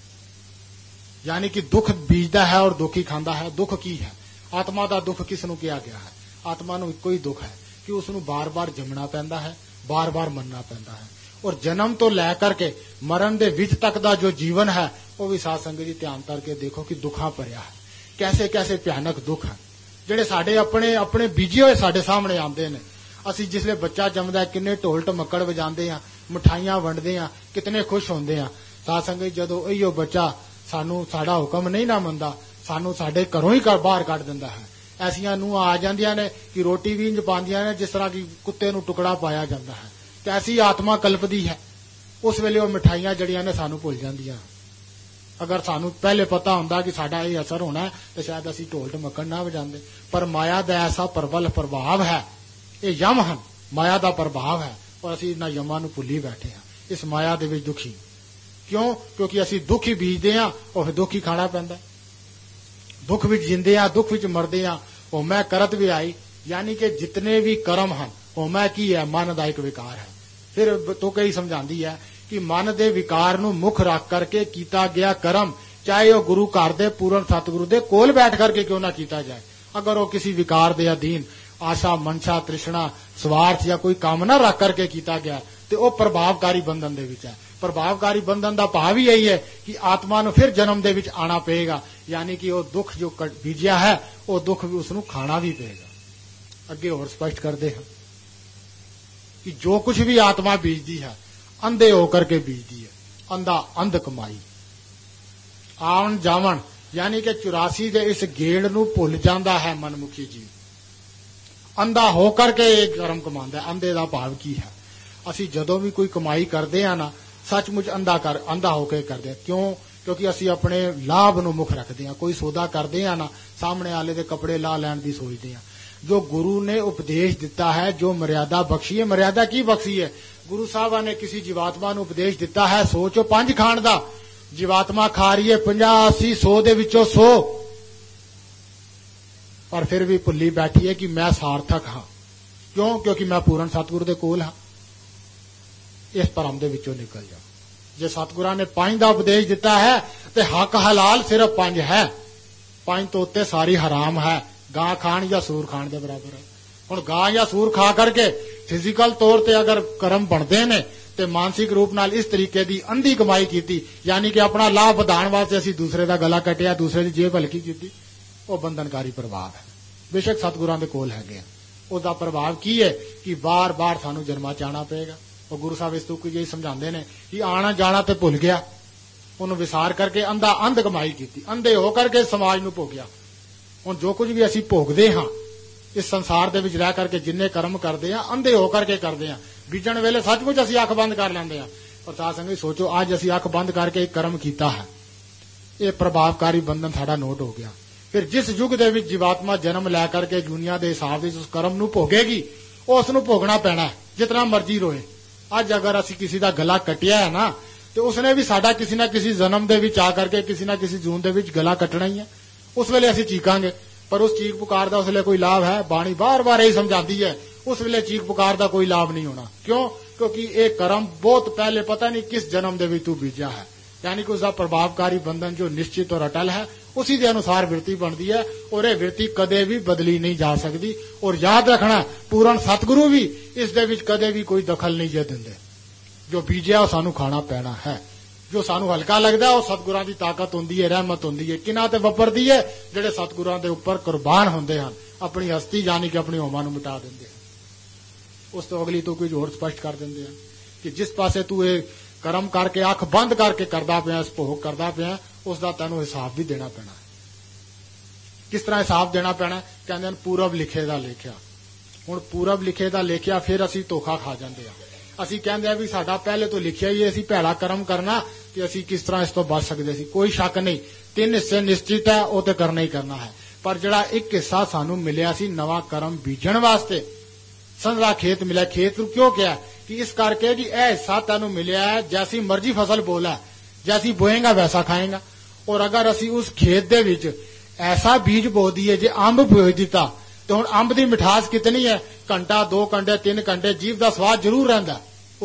यानी कि दुख बीजदा है और दुख ही खांदा है। दुख की है? आत्मा का दुख किसनूं किया गया है? आत्मा नूं इक्को ही दुख है कि उसनूं बार बार जमना पैंदा है, बार बार मरना पैंदा है। और जन्म तो लै करके मरण दे विच तक दा जो जीवन है वो भी साध संगत जी ध्यान करके देखो कि दुखां भरिया है। कैसे कैसे भयानक दुख हैं जिहड़े साडे अपने अपने बीजे होए साडे सामने आंदे ने। असी जिसले बच्चा जमदा किन्ने ढोल ढमक्कड़ वजांदे हां, मिठाइयां वंडदे हां, कितने खुश होंदे हां। साध संगत जदों इहो बच्चा सानू साडा हुक्म नहीं ना मनदा, सानू साडे घरों ही बाहर कढ दिंदा है। ऐसियां नूंहां आ जांदियां ने कि रोटी भी इंज पांदियां ने जिस तरह की कुत्ते नूं टुकड़ा पाया जांदा है। ते ऐसी आत्मा कल्पदी है। उस वेले वो मिठाइयां जड़ियां ने सानू भुल जांदियां। अगर सानू पहले पता हुंदा कि साडा ये असर होना है तो शायद असी ढोल ढमक्कड़ ना वजांदे। पर माया दा ऐसा प्रबल प्रभाव है, ये यम है, माया दा प्रभाव है और असी इन्हां यमां नूं भुल्ली बैठे हैं। इस माया दे विच दुखी क्यों? क्योंकि असी दुख ही बीजदे हां और फिर दुख ही खाना पैंदा। दुख विच जिंदे हां, दुख विच मरदे हां। ओ मैं करत भी आई, यानी कि जितने भी कर्म हैं ओ मैं की है? मन दा एक विकार है। फिर तो कई समझांदी है कि मन दे विकार नूं मुख रख करके कीता गया कर्म, चाहे वह गुरु घर दे पूर्ण सतगुरु दे कोल बैठ करके क्यों ना कीता जाए, अगर वो किसी विकार दे अधीन आशा मनशा तृष्णा स्वार्थ या कोई कामना रख करके कीता गया तो वह प्रभावकारी बंधन दे विच है। प्रभावकारी बंधन का भाव ही यही है कि आत्मा नूं फिर जन्म दे विच आना पेगा, यानी कि वो दुख जो बीजिया है वो दुख भी उसनूं खाना भी पेगा। अगे होर स्पष्ट करते हैं कि जो कुछ भी आत्मा बीजदी है अंधे होकर के बीजदी है। अंधा अंध कमाई, ਆਉਣ ਜਾਵਣ ਯਾਨੀ ਕਿ 84 ਦੇ ਇਸ ਗੇੜ ਨੂੰ ਭੁੱਲ ਜਾਂਦਾ ਹੈ ਮਨਮੁਖੀ ਜੀਵ। ਅੰਧਾ ਹੋ ਕਰਕੇ ਇਹ ਕਰਮ ਕਮਾਉਂਦਾ। ਅੰਧੇ ਦਾ ਭਾਵ ਕੀ ਹੈ? ਅਸੀਂ ਜਦੋਂ ਵੀ ਕੋਈ ਕਮਾਈ ਕਰਦੇ ਆ ਨਾ, ਸੱਚਮੁੱਚ ਅੰਧਾ ਹੋ ਕੇ ਕਰਦੇ ਆ। ਕਿਉਂ? ਕਿਉਂਕਿ ਅਸੀਂ ਆਪਣੇ ਲਾਭ ਨੂੰ ਮੁੱਖ ਰੱਖਦੇ ਆ। ਕੋਈ ਸੌਦਾ ਕਰਦੇ ਆ ਨਾ, ਸਾਹਮਣੇ ਵਾਲੇ ਦੇ ਕੱਪੜੇ ਲਾ ਲੈਣ ਦੀ ਸੋਚਦੇ ਆ। ਜੋ ਗੁਰੂ ਨੇ ਉਪਦੇਸ਼ ਦਿੱਤਾ ਹੈ, ਜੋ ਮਰਿਆਦਾ ਬਖਸ਼ੀ ਹੈ, ਮਰਿਆਦਾ ਕੀ ਬਖਸ਼ੀ ਹੈ? ਗੁਰੂ ਸਾਹਿਬਾਂ ਨੇ ਕਿਸੇ ਜੀਵਾਤਮਾ ਨੂੰ ਉਪਦੇਸ਼ ਦਿੱਤਾ ਹੈ, ਸੋਚੋ 5 ਖਾਣ ਦਾ। ਜੀਵਾਤਮਾ ਖਾ ਰਹੀ ਹੈ 50, 80, 100 ਦੇ ਵਿੱਚੋਂ 100, ਪਰ ਫਿਰ ਵੀ ਭੁੱਲੀ ਬੈਠੀ ਹੈ ਕਿ ਮੈਂ ਸਾਰਥਕ ਹਾਂ। ਕਿਉਂ? ਕਿਉਂਕਿ ਮੈਂ ਪੂਰਨ ਸਤਿਗੁਰੂ ਦੇ ਕੋਲ ਹਾਂ। ਇਸ ਭਰਮ ਦੇ ਵਿੱਚੋਂ ਨਿਕਲ ਜਾ। ਜੇ ਸਤਿਗੁਰਾਂ ਨੇ 5 ਦਾ ਉਪਦੇਸ਼ ਦਿੱਤਾ ਹੈ ਤੇ ਹੱਕ ਹਲਾਲ ਸਿਰਫ 5 ਹੈ, 5 ਤੋਂ ਉੱਤੇ ਸਾਰੀ ਹਰਾਮ ਹੈ। ਗਾਂ ਖਾਣ ਜਾਂ ਸੂਰ ਖਾਣ ਦੇ ਬਰਾਬਰ ਹੈ। ਹੁਣ ਗਾਂ ਜਾਂ ਸੂਰ ਖਾ ਕਰਕੇ ਫਿਜ਼ੀਕਲ ਤੌਰ ਤੇ ਅਗਰ ਕਰਮ ਬਣਦੇ ਨੇ ਤੇ ਮਾਨਸਿਕ ਰੂਪ ਨਾਲ ਇਸ ਤਰੀਕੇ ਦੀ ਅੰਧੀ ਕਮਾਈ ਕੀਤੀ, ਯਾਨੀ ਕਿ ਆਪਣਾ ਲਾਭ ਵਧਾਉਣ ਵਾਸਤੇ ਅਸੀਂ ਦੂਸਰੇ ਦਾ ਗਲਾ ਕੱਟਿਆ, ਦੂਸਰੇ ਦੀ ਜੇਬ ਹਲਕੀ ਕੀਤੀ, ਉਹ ਬੰਧਨਕਾਰੀ ਪ੍ਰਭਾਵ ਹੈ। ਬੇਸ਼ੱਕ ਸਤਿਗੁਰਾਂ ਦੇ ਕੋਲ ਹੈਗੇ ਆ, ਉਹਦਾ ਪ੍ਰਭਾਵ ਕੀ ਹੈ ਕਿ ਬਾਰ-ਬਾਰ ਸਾਨੂੰ ਜਨਮਾਂ ਚ ਆਉਣਾ ਪਏਗਾ। ਉਹ ਗੁਰੂ ਸਾਹਿਬ ਇਸ ਤੋਂ ਕੋਈ ਸਮਝਾਉਂਦੇ ਨੇ ਕਿ ਆਣਾ ਜਾਣਾ ਤੇ ਭੁੱਲ ਗਿਆ, ਉਹਨੂੰ ਵਿਸਾਰ ਕਰਕੇ ਅੰਧ ਕਮਾਈ ਕੀਤੀ, ਅੰਧੇ ਹੋ ਕਰਕੇ ਸਮਾਜ ਨੂੰ ਭੋਗਿਆ। ਹੁਣ ਜੋ ਕੁਝ ਵੀ ਅਸੀਂ ਭੋਗਦੇ ਹਾਂ ਇਸ ਸੰਸਾਰ ਦੇ ਵਿੱਚ ਰਹਿ ਕਰਕੇ, ਜਿੰਨੇ ਕਰਮ ਕਰਦੇ ਆ ਅੰਧੇ ਹੋ ਕਰਕੇ ਕਰਦੇ ਆ। ਬੀਜਣ ਵੇਲੇ ਸੱਚਮੁੱਚ ਅਸੀਂ ਅੱਖ ਬੰਦ ਕਰ ਲੈਂਦੇ ਆ, ਪਰ ਸਾਧ ਸੰਗਤ ਸੋਚੋ ਅੱਜ ਅਸੀਂ ਅੱਖ ਬੰਦ ਕਰਕੇ ਇੱਕ ਕਰਮ ਕੀਤਾ ਹੈ, ਇਹ ਪ੍ਰਭਾਵਕਾਰੀ ਬੰਧਨ ਸਾਡਾ ਨੋਟ ਹੋ ਗਿਆ। ਫਿਰ ਜਿਸ ਯੁੱਗ ਦੇ ਵਿੱਚ ਜੀਵਾਤਮਾ ਜਨਮ ਲੈ ਕਰਕੇ ਦੁਨੀਆ ਦੇ ਹਿਸਾਬ ਵਿੱਚ ਉਸ ਕਰਮ ਨੂੰ ਭੋਗੇਗੀ, ਉਸ ਨੂੰ ਭੋਗਣਾ ਪੈਣਾ, ਜਿਤਨਾ ਮਰਜ਼ੀ ਰੋਏ। ਅੱਜ ਅਗਰ ਅਸੀਂ ਕਿਸੇ ਦਾ ਗਲਾ ਕੱਟਿਆ ਹੈ ਨਾ, ਤੇ ਉਸਨੇ ਵੀ ਸਾਡਾ ਕਿਸੇ ਨਾ ਕਿਸੇ ਜਨਮ ਦੇ ਵਿੱਚ ਆ ਕਰਕੇ ਕਿਸੇ ਨਾ ਕਿਸੇ ਜੂਨ ਦੇ ਵਿੱਚ ਗਲਾ ਕੱਟਣਾ ਹੀ ਹੈ। ਉਸ ਵੇਲੇ ਅਸੀਂ ਚੀਕਾਂਗੇ, ਪਰ ਉਸ ਚੀਕ ਪੁਕਾਰ ਦਾ ਉਸ ਵੇਲੇ ਕੋਈ ਲਾਭ ਹੈ? ਬਾਣੀ ਬਾਰ-ਬਾਰ ਇਹ ਸਮਝਾਉਂਦੀ ਹੈ, ਉਸ ਵੇਲੇ ਚੀਕ ਪੁਕਾਰ ਦਾ ਕੋਈ ਲਾਭ ਨਹੀਂ ਹੋਣਾ। ਕਿਉਂ? ਕਿਉਂਕਿ ਇਹ ਕਰਮ ਬਹੁਤ ਪਹਿਲੇ ਪਤਾ ਨਹੀਂ ਕਿਸ ਜਨਮ ਦੇ ਵਿੱਚ ਤੂੰ ਬੀਜਿਆ ਹੈ। यानी कि उसका प्रभावकारी बंधन जो निश्चित और अटल है उसी के अनुसार वृत्ति बनती है और ये वृत्ति कदे भी बदली नहीं जा सकती। और याद रखना पूर्ण सतगुरु भी इस दे विच कदे भी कोई दखल नहीं जे दिंदे। जो बीजिया सानू खाना पैना है, जो सानू हल्का लगता है वो सतगुरां दी ताकत होंदी है, रहमत होंदी है। किना ते वपरदी है जिहड़े सतगुरां दे उपर कुर्बान होंदे हन, अपनी हस्ती यानी कि अपनी होमा नूं मिटा दिंदे हैं। उस तो अगली तो कुछ होर स्पष्ट कर दिंदे हैं कि जिस पासे तू ये कर्म करके अख बंद करके करदा पिया, भोग करदा पिया, उसका तेनों हिसाब भी देना पैना है। किस तरह हिसाब देना पैना? कहंदे पूरब लिखे दा लेखिया। हुण पूरब लिखे दा लेखिया फिर असीं धोखा खा जांदे आ। असीं कहंदे आ भी साडा पहले तो लिखिया ही असीं भैड़ा कर्म करना ते असीं किस तरह इस तो बच सकदे सी। कोई शक नहीं, 3 हिस्से निश्चित है, वो तो करना ही करना है। पर जिहड़ा एक हिस्सा सानू मिलिया सी नवा कर्म बीजण वास्ते, संधरा खेत मिला, खेत क्यों क्या कि इस करके जी यह हिस्सा तेनू मिलिया है, जैसी मर्जी फसल बोला है, जैसी बोएगा वैसा खाएगा। और अगर असी उस खेत दे विच ऐसा बीज बो दिए जे अंब बो दिता तो हुण अंब दी मिठास कितनी है? घंटा 2 घंटे 3 घंटे जीव दा स्वाद जरूर रहिंदा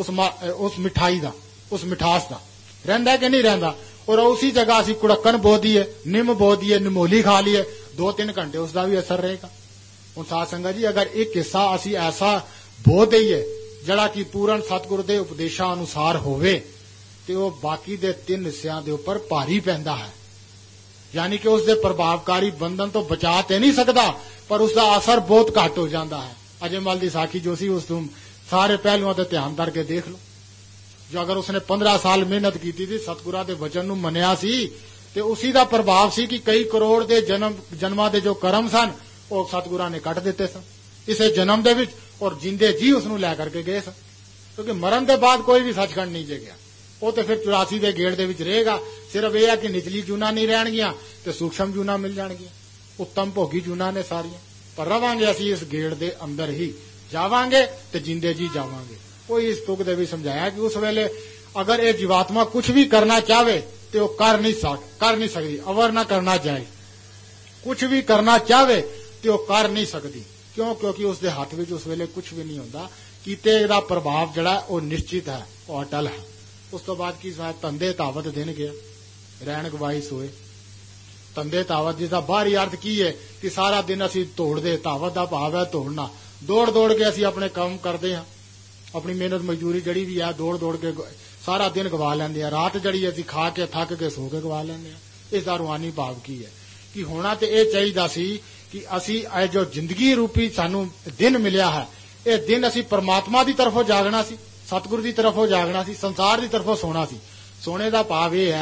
उस मिठाई दा, उस मिठास दा रहिंदा कि नहीं रहिंदा। और उसी जगह असी कुड़क्कन बो दिए, निम बो दिए, निमोली खा लिए, 2-3 घंटे उसका भी असर रहेगा। हुण साध संगत जी अगर एक हिस्सा असी ऐसा बो दईए जिहड़ा कि पूर्ण सतगुरु दे उपदेशां अनुसार होवे ते वो बाकी दे 3 हिस्सिਆਂ ਦੇ ਉੱਪਰ भारी पैंदा है। यानी कि उसके प्रभावकारी बंधन तो बचा ते नहीं सकता, पर उसका असर बहुत घट हो जाता है। अजयमल की साखी जो सी उस सारे पहलुओं पर ध्यान करके देख लो। जो अगर उसने 15 साल मेहनत की थी सतगुरां दे वचन नूं मन्निया सी ते उसी दा प्रभाव सी कि कई करोड़ दे जन्मां दे जो कर्म सन वो सतगुरां ने कट दिते सन इसे जन्म दे विच, और जिंदे जी उसनूं लै करके गए सन। क्योंकि मरण के बाद कोई भी सचखंड नहीं जे गया, वो तो फिर 84 के गेड़ दे विच रहेगा। सिर्फ यह है कि निचली जूना नहीं रहणगियां ते सूक्ष्म जूना मिल जाणगियां, उत्तम भोगी जूना ने सारियां। पर रवांगे असीं इस गेड़ दे अंदर ही जावांगे ते जिंदे जी जावांगे। कोई इस तुक दे भी समझाया कि उस वेले अगर ये जीवात्मा कुछ भी करना चाहे तो वो कर नहीं सकती, अवर ना करना चाहे, कुछ भी करना चाहे तो वो कर नहीं सकती। क्यों? क्योंकि उसके हाथ में उस वेले कुछ भी नहीं होता। कीते दा प्रभाव जड़ा वो निश्चित है, वो अटल है। उस तो बाद की तंदे तावत दिन गया, रैन गवाई सोए। तंदे तावत जिसका बाहरी अर्थ की है कि सारा दिन असी दौड़ते, तावत का भाव है दौड़ना, दौड़ दौड़ के असी अपने काम करते हैं, अपनी मेहनत मजदूरी जड़ी भी है दौड़ दौड़ के सारा दिन गवा लेंगे हैं। रात जड़ी असी खा के थक के सो के गवा लेंगे हैं। इसका रूहानी भाव की है कि होना तो यह चाहिए सी कि असी जो जिंदगी रूपी सानू दिन मिलिया है, ये दिन असी परमात्मा की तरफों जागना सी, सतगुरु की तरफों जागना सी, संसार की तरफों सोना सी। सोने का भाव यह है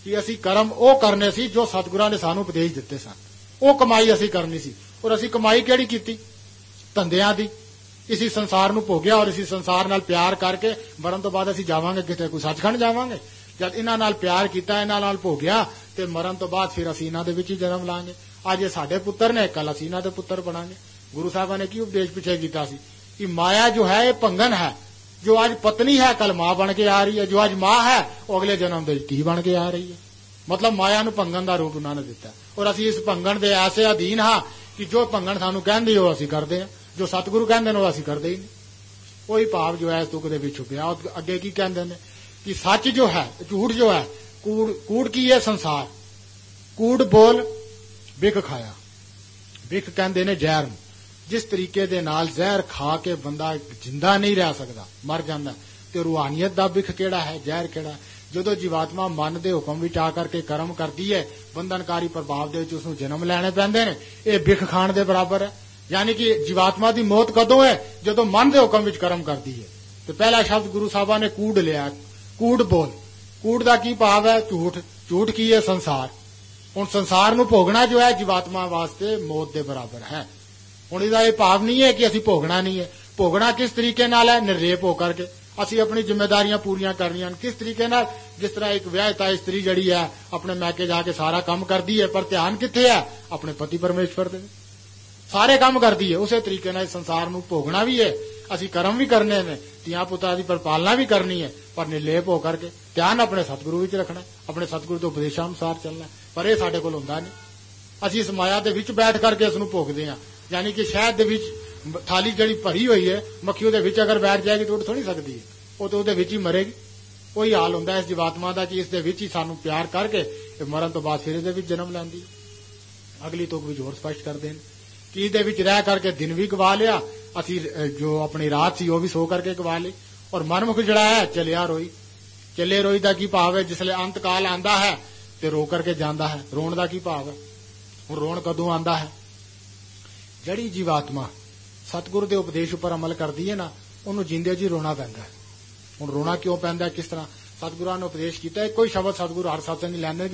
ਕਿ ਅਸੀਂ ਕਰਮ ਉਹ ਕਰਨੇ ਸੀ ਜੋ ਸਤਿਗੁਰਾਂ ਨੇ ਸਾਨੂੰ ਉਪਦੇਸ਼ ਦਿੱਤੇ ਸਨ। ਉਹ ਕਮਾਈ ਅਸੀਂ ਕਰਨੀ ਸੀ। ਔਰ ਅਸੀਂ ਕਮਾਈ ਕਿਹੜੀ ਕੀਤੀ? ਧੰਦਿਆਂ ਦੀ। ਇसी ਸੰਸਾਰ ਨੂੰ ਭੋਗਿਆ ਔਰ ਇसी ਸੰਸਾਰ ਨਾਲ ਪਿਆਰ ਕਰਕੇ ਮਰਨ ਤੋਂ ਬਾਅਦ ਅਸੀਂ ਜਾਵਾਂਗੇ ਕਿਤੇ, ਕੋਈ ਸੱਚਖੰਡ ਜਾਵਾਂਗੇ। ਜਦ ਇਹਨਾਂ ਨਾਲ ਪਿਆਰ ਕੀਤਾ, ਇਹਨਾਂ ਨਾਲ ਭੋਗਿਆ, ਤੇ ਮਰਨ ਤੋਂ ਬਾਅਦ ਫਿਰ ਅਸੀਂ ਇਹਨਾਂ ਦੇ ਵਿੱਚ ਹੀ ਜਨਮ ਲਾਂਗੇ। ਅੱਜ ਇਹ ਸਾਡੇ ਪੁੱਤਰ ਨੇ, ਕੱਲ ਅਸੀਂ ਇਹਨਾਂ ਦੇ ਪੁੱਤਰ ਬਣਾਂਗੇ। ਗੁਰੂ ਸਾਹਿਬਾਂ ਨੇ ਕੀ ਉਪਦੇਸ਼ ਪਿੱਛੇ ਕੀਤਾ ਸੀ कि माया जो है ये भंगन है। जो आज पत्नी है कल मां बन के आ रही है, जो आज मां है वो अगले जन्म दे धी बन के आ रही है। मतलब माया नूं भंगन दा रूप उन्होंने दिता और असीं इस भंगन दे ऐसे अधीन हाँ कि जो भंगन सानूं कहंदे हो असीं करदे हां, जो सतगुरु कहंदे ने असीं करदे ही नहीं। कोई भाव जो है इस तुक दे विच छुपिया। अगे की कहंदे ने कि सच जो है, झूठ जो है, कूड़ की है संसार। कूड़ बोल बिक खाया। बिक कहंदे ने जहर। जिस तरीके दे नाल जहर खा के बंदा जिंदा नहीं रह सकदा, मर जांदा, ते रूहानियत दा बिख केड़ा है, जहर केड़ा है। जदों जीवात्मा मन दे हुक्म विच आ करके कर्म करदी है, बंधनकारी प्रभाव दे विच उसनूं जन्म लैणे पैंदे ने, ये बिख खाण दे बराबर है। यानी कि जीवात्मा दी मौत कदों है? जदों मन दे हुक्म विच कर्म करदी है। ते पहला शब्द गुरु साहबा ने कूड़ लिया। कूड़ बोल। कूड़ दा की भाव है? झूठ। झूठ की है? संसार। हुण संसार नूं भोगना जो है जीवात्मा वास्ते मौत दे बराबर है। हुण इहदा इह भाव नहीं है कि असीं भोगना नहीं है। भोगना किस तरीके नाल है? निर्लेप होकर के असीं अपनी जिम्मेदारियां पूरियां करनियां। किस तरीके नाल? जिस तरह एक विआहिता स्त्री जड़ी है अपने मैके जाके सारा काम करदी है, पर ध्यान कित्थे है? अपने पति परमेश्वर दे। सारे काम करदी है। उसे तरीके नाल संसार नूं भोगना भी है, असीं कर्म भी करने ने, धीआं पुत्तां दी पालना भी करनी है, पर निर्लेप होकर के ध्यान अपने सतगुरु विच रखना, अपने सतगुरु दे उपदेशां अनुसार चलना। पर यह साडे कोल हुंदा नहीं। असीं इस माया दे विच बैठ करके इस नूं भोगदे हां। यानी कि शहद दे विच थाली जड़ी भरी हुई है, मक्खी उहदे विच अगर बैठ जाएगी तो उड़ थोड़ी सकदी है, वो तो उहदे विच ही मरेगी। कोई हाल हुंदा इस जीवात्मा दा कि इस दे विच ही सानूं प्यार करके मरण तो बाद फिर इहदे विच जन्म लैंदी है। अगली तुक विच होर स्पष्ट करदे ने कि इहदे विच रह करके दिन भी गवा लिया, असीं जो अपनी रात सी वो भी सो करके गवा ली। और मनमुख जिहड़ा है चलिया रोई। चले रोई दा की भाव है? जिसले अंत काल आंदा है ते रो करके जांदा है। रोण दा की भाव है? हुण रोण कदों आंदा है? जड़ी जीवात्मा सतगुरु के उपदेश उपर अमल करती है ना, उन्होंने जिंदे जी रोना पैंदा है। हुण रोना क्यों पैंदा? किस तरह? सतगुरुआं ने उपदेश किया, कोई शब्द सतगुरु हर सत्संग लैंदे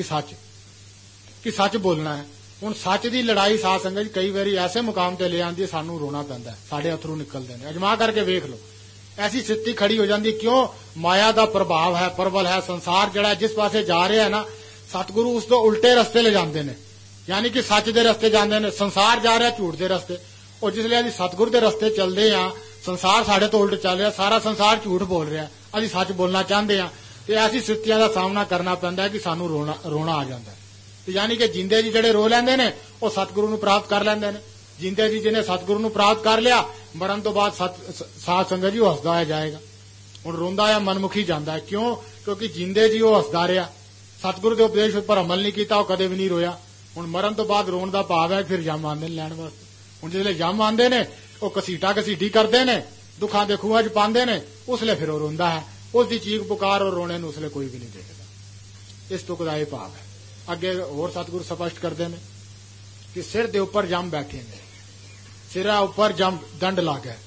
कि सच बोलना है। हुण सच की लड़ाई साध संगत कई बारी ऐसे मुकाम ते ले आंदी है, सानू रोना पैंदा है, साडे अथरू निकलदे ने। अजमा करके वेख लो, ऐसी स्थिति खड़ी हो जाती। क्यों? माया का प्रभाव है, प्रबल है। संसार जिहड़ा जिस पासे जा रहा है ना, सतगुरु उस तो उल्टे रस्ते ले जाते हैं। यानी कि सच दे रस्ते जाते हैं, संसार जा रहा झूठ दे रस्ते। और जिसले असीं सतगुरु दे रस्ते चलते हाँ, संसार साढ़े तो उल्ट चल रहा, सारा संसार झूठ बोल रहा, असीं सच बोलना चाहते हैं। तो ऐसी स्थितियों का सामना करना पैंदा है कि सानू रोना आ जाता है। तो यानी कि जिंदे जी जिहड़े रो लैंदे ने वो सतगुरु नूं प्राप्त कर लैंदे ने। जिंदे जी जिन्हें सतगुरु नूं प्राप्त कर लिया, मरण तो बाद साध संगत जी वो हसदा होया जाएगा। हुण रोंदा या मनमुखी जांदा है। क्यों? क्योंकि जिंदे जी वो हसदा रहा, सतगुरु के उपदेश उपर अमल नहीं किया, वो कदे भी नहीं रोया। हुण मरण तो बाद रोण दा भाव है फिर जम आंदे लैण वास्ते। हुण जिसले जम आंदे ने वो घसीटा घसीटी करदे ने, दुखां दे खूहां च पांदे ने, उसले फिर वो रोंदा है। उसदी चीख पुकार और रोने नूं उसले कोई भी नहीं देखदा। इस तुक दा इह भाव है। अगे होर सतगुरु स्पष्ट करदे ने कि सिर दे उपर जम बैठे ने, सिरा उपर जम दंड ला गए।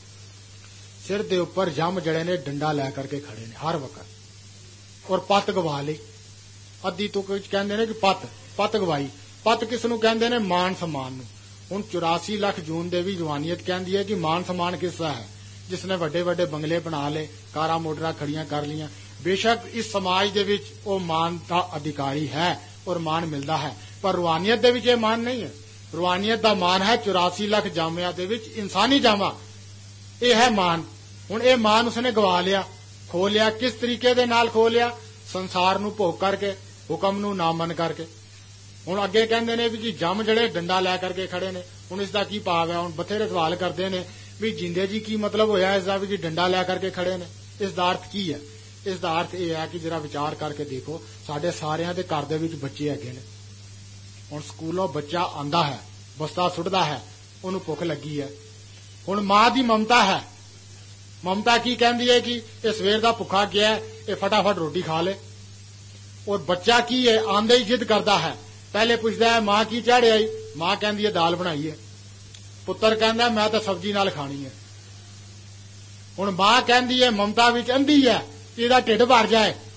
सिर दे उपर जम जड़े ने डंडा लै करके खड़े ने हर वक्त। और पत गवा ली। अद्धी तुक विच कहंदे ने कि पत गवाई। पत किस नूं कहंदे ने? मान सम्मान नूं। हुण 84 लाख जून दे भी जवानीयत कहंदी है कि मान सम्मान किसदा है? जिसने वड्डे वड्डे बंगले बना ले, कारां मोटरां खड़ियां कर लियां। बेशक इस समाज दे विच वो मान दा अधिकारी है और मान मिलता है, पर रूहानियत दे विच ये मान नहीं है। रूहानियत दा मान है 84 लाख जामिया दे विच इंसानी जामा, ये है मान। हुण ये मान उसने गवा लिया, खो लिया। किस तरीके दे नाल खो लिया? संसार नूं भोग करके, हुक्म नूं ना मन करके। हुण अगे कहंदे ने भी जम जड़े डंडा लै करके खड़े ने। हुण इसदा की भाव है? हुण बथेरे सवाल करदे ने भी जिंदे जी की मतलब होया इसदा भी डंडा लै करके खड़े ने, इसदा अर्थ की है? इसदा अर्थ यह है कि जरा विचार करके देखो, साडे सारियां दे घर दे विच बच्चे हैगे ने। हुण स्कूलों बच्चा आंदा है, बस्ता सुटदा है, उहनूं भुख लगी है। हुण मां दी ममता है। ममता की कहंदी है कि ये सवेर दा भुखा गया है, ये फटाफट रोटी खा ले। और बच्चा की है? आंदे ही जिद करदा है, पहले पुछदा है मां की चाढ़े आई? मां कहंदी है दाल बनाई है। पुत्र कहंदा मैं तो सब्जी नाल खानी है। हुण मां कहंदी है ममता विच अंधी है कि इहदा ढिड भर जाए,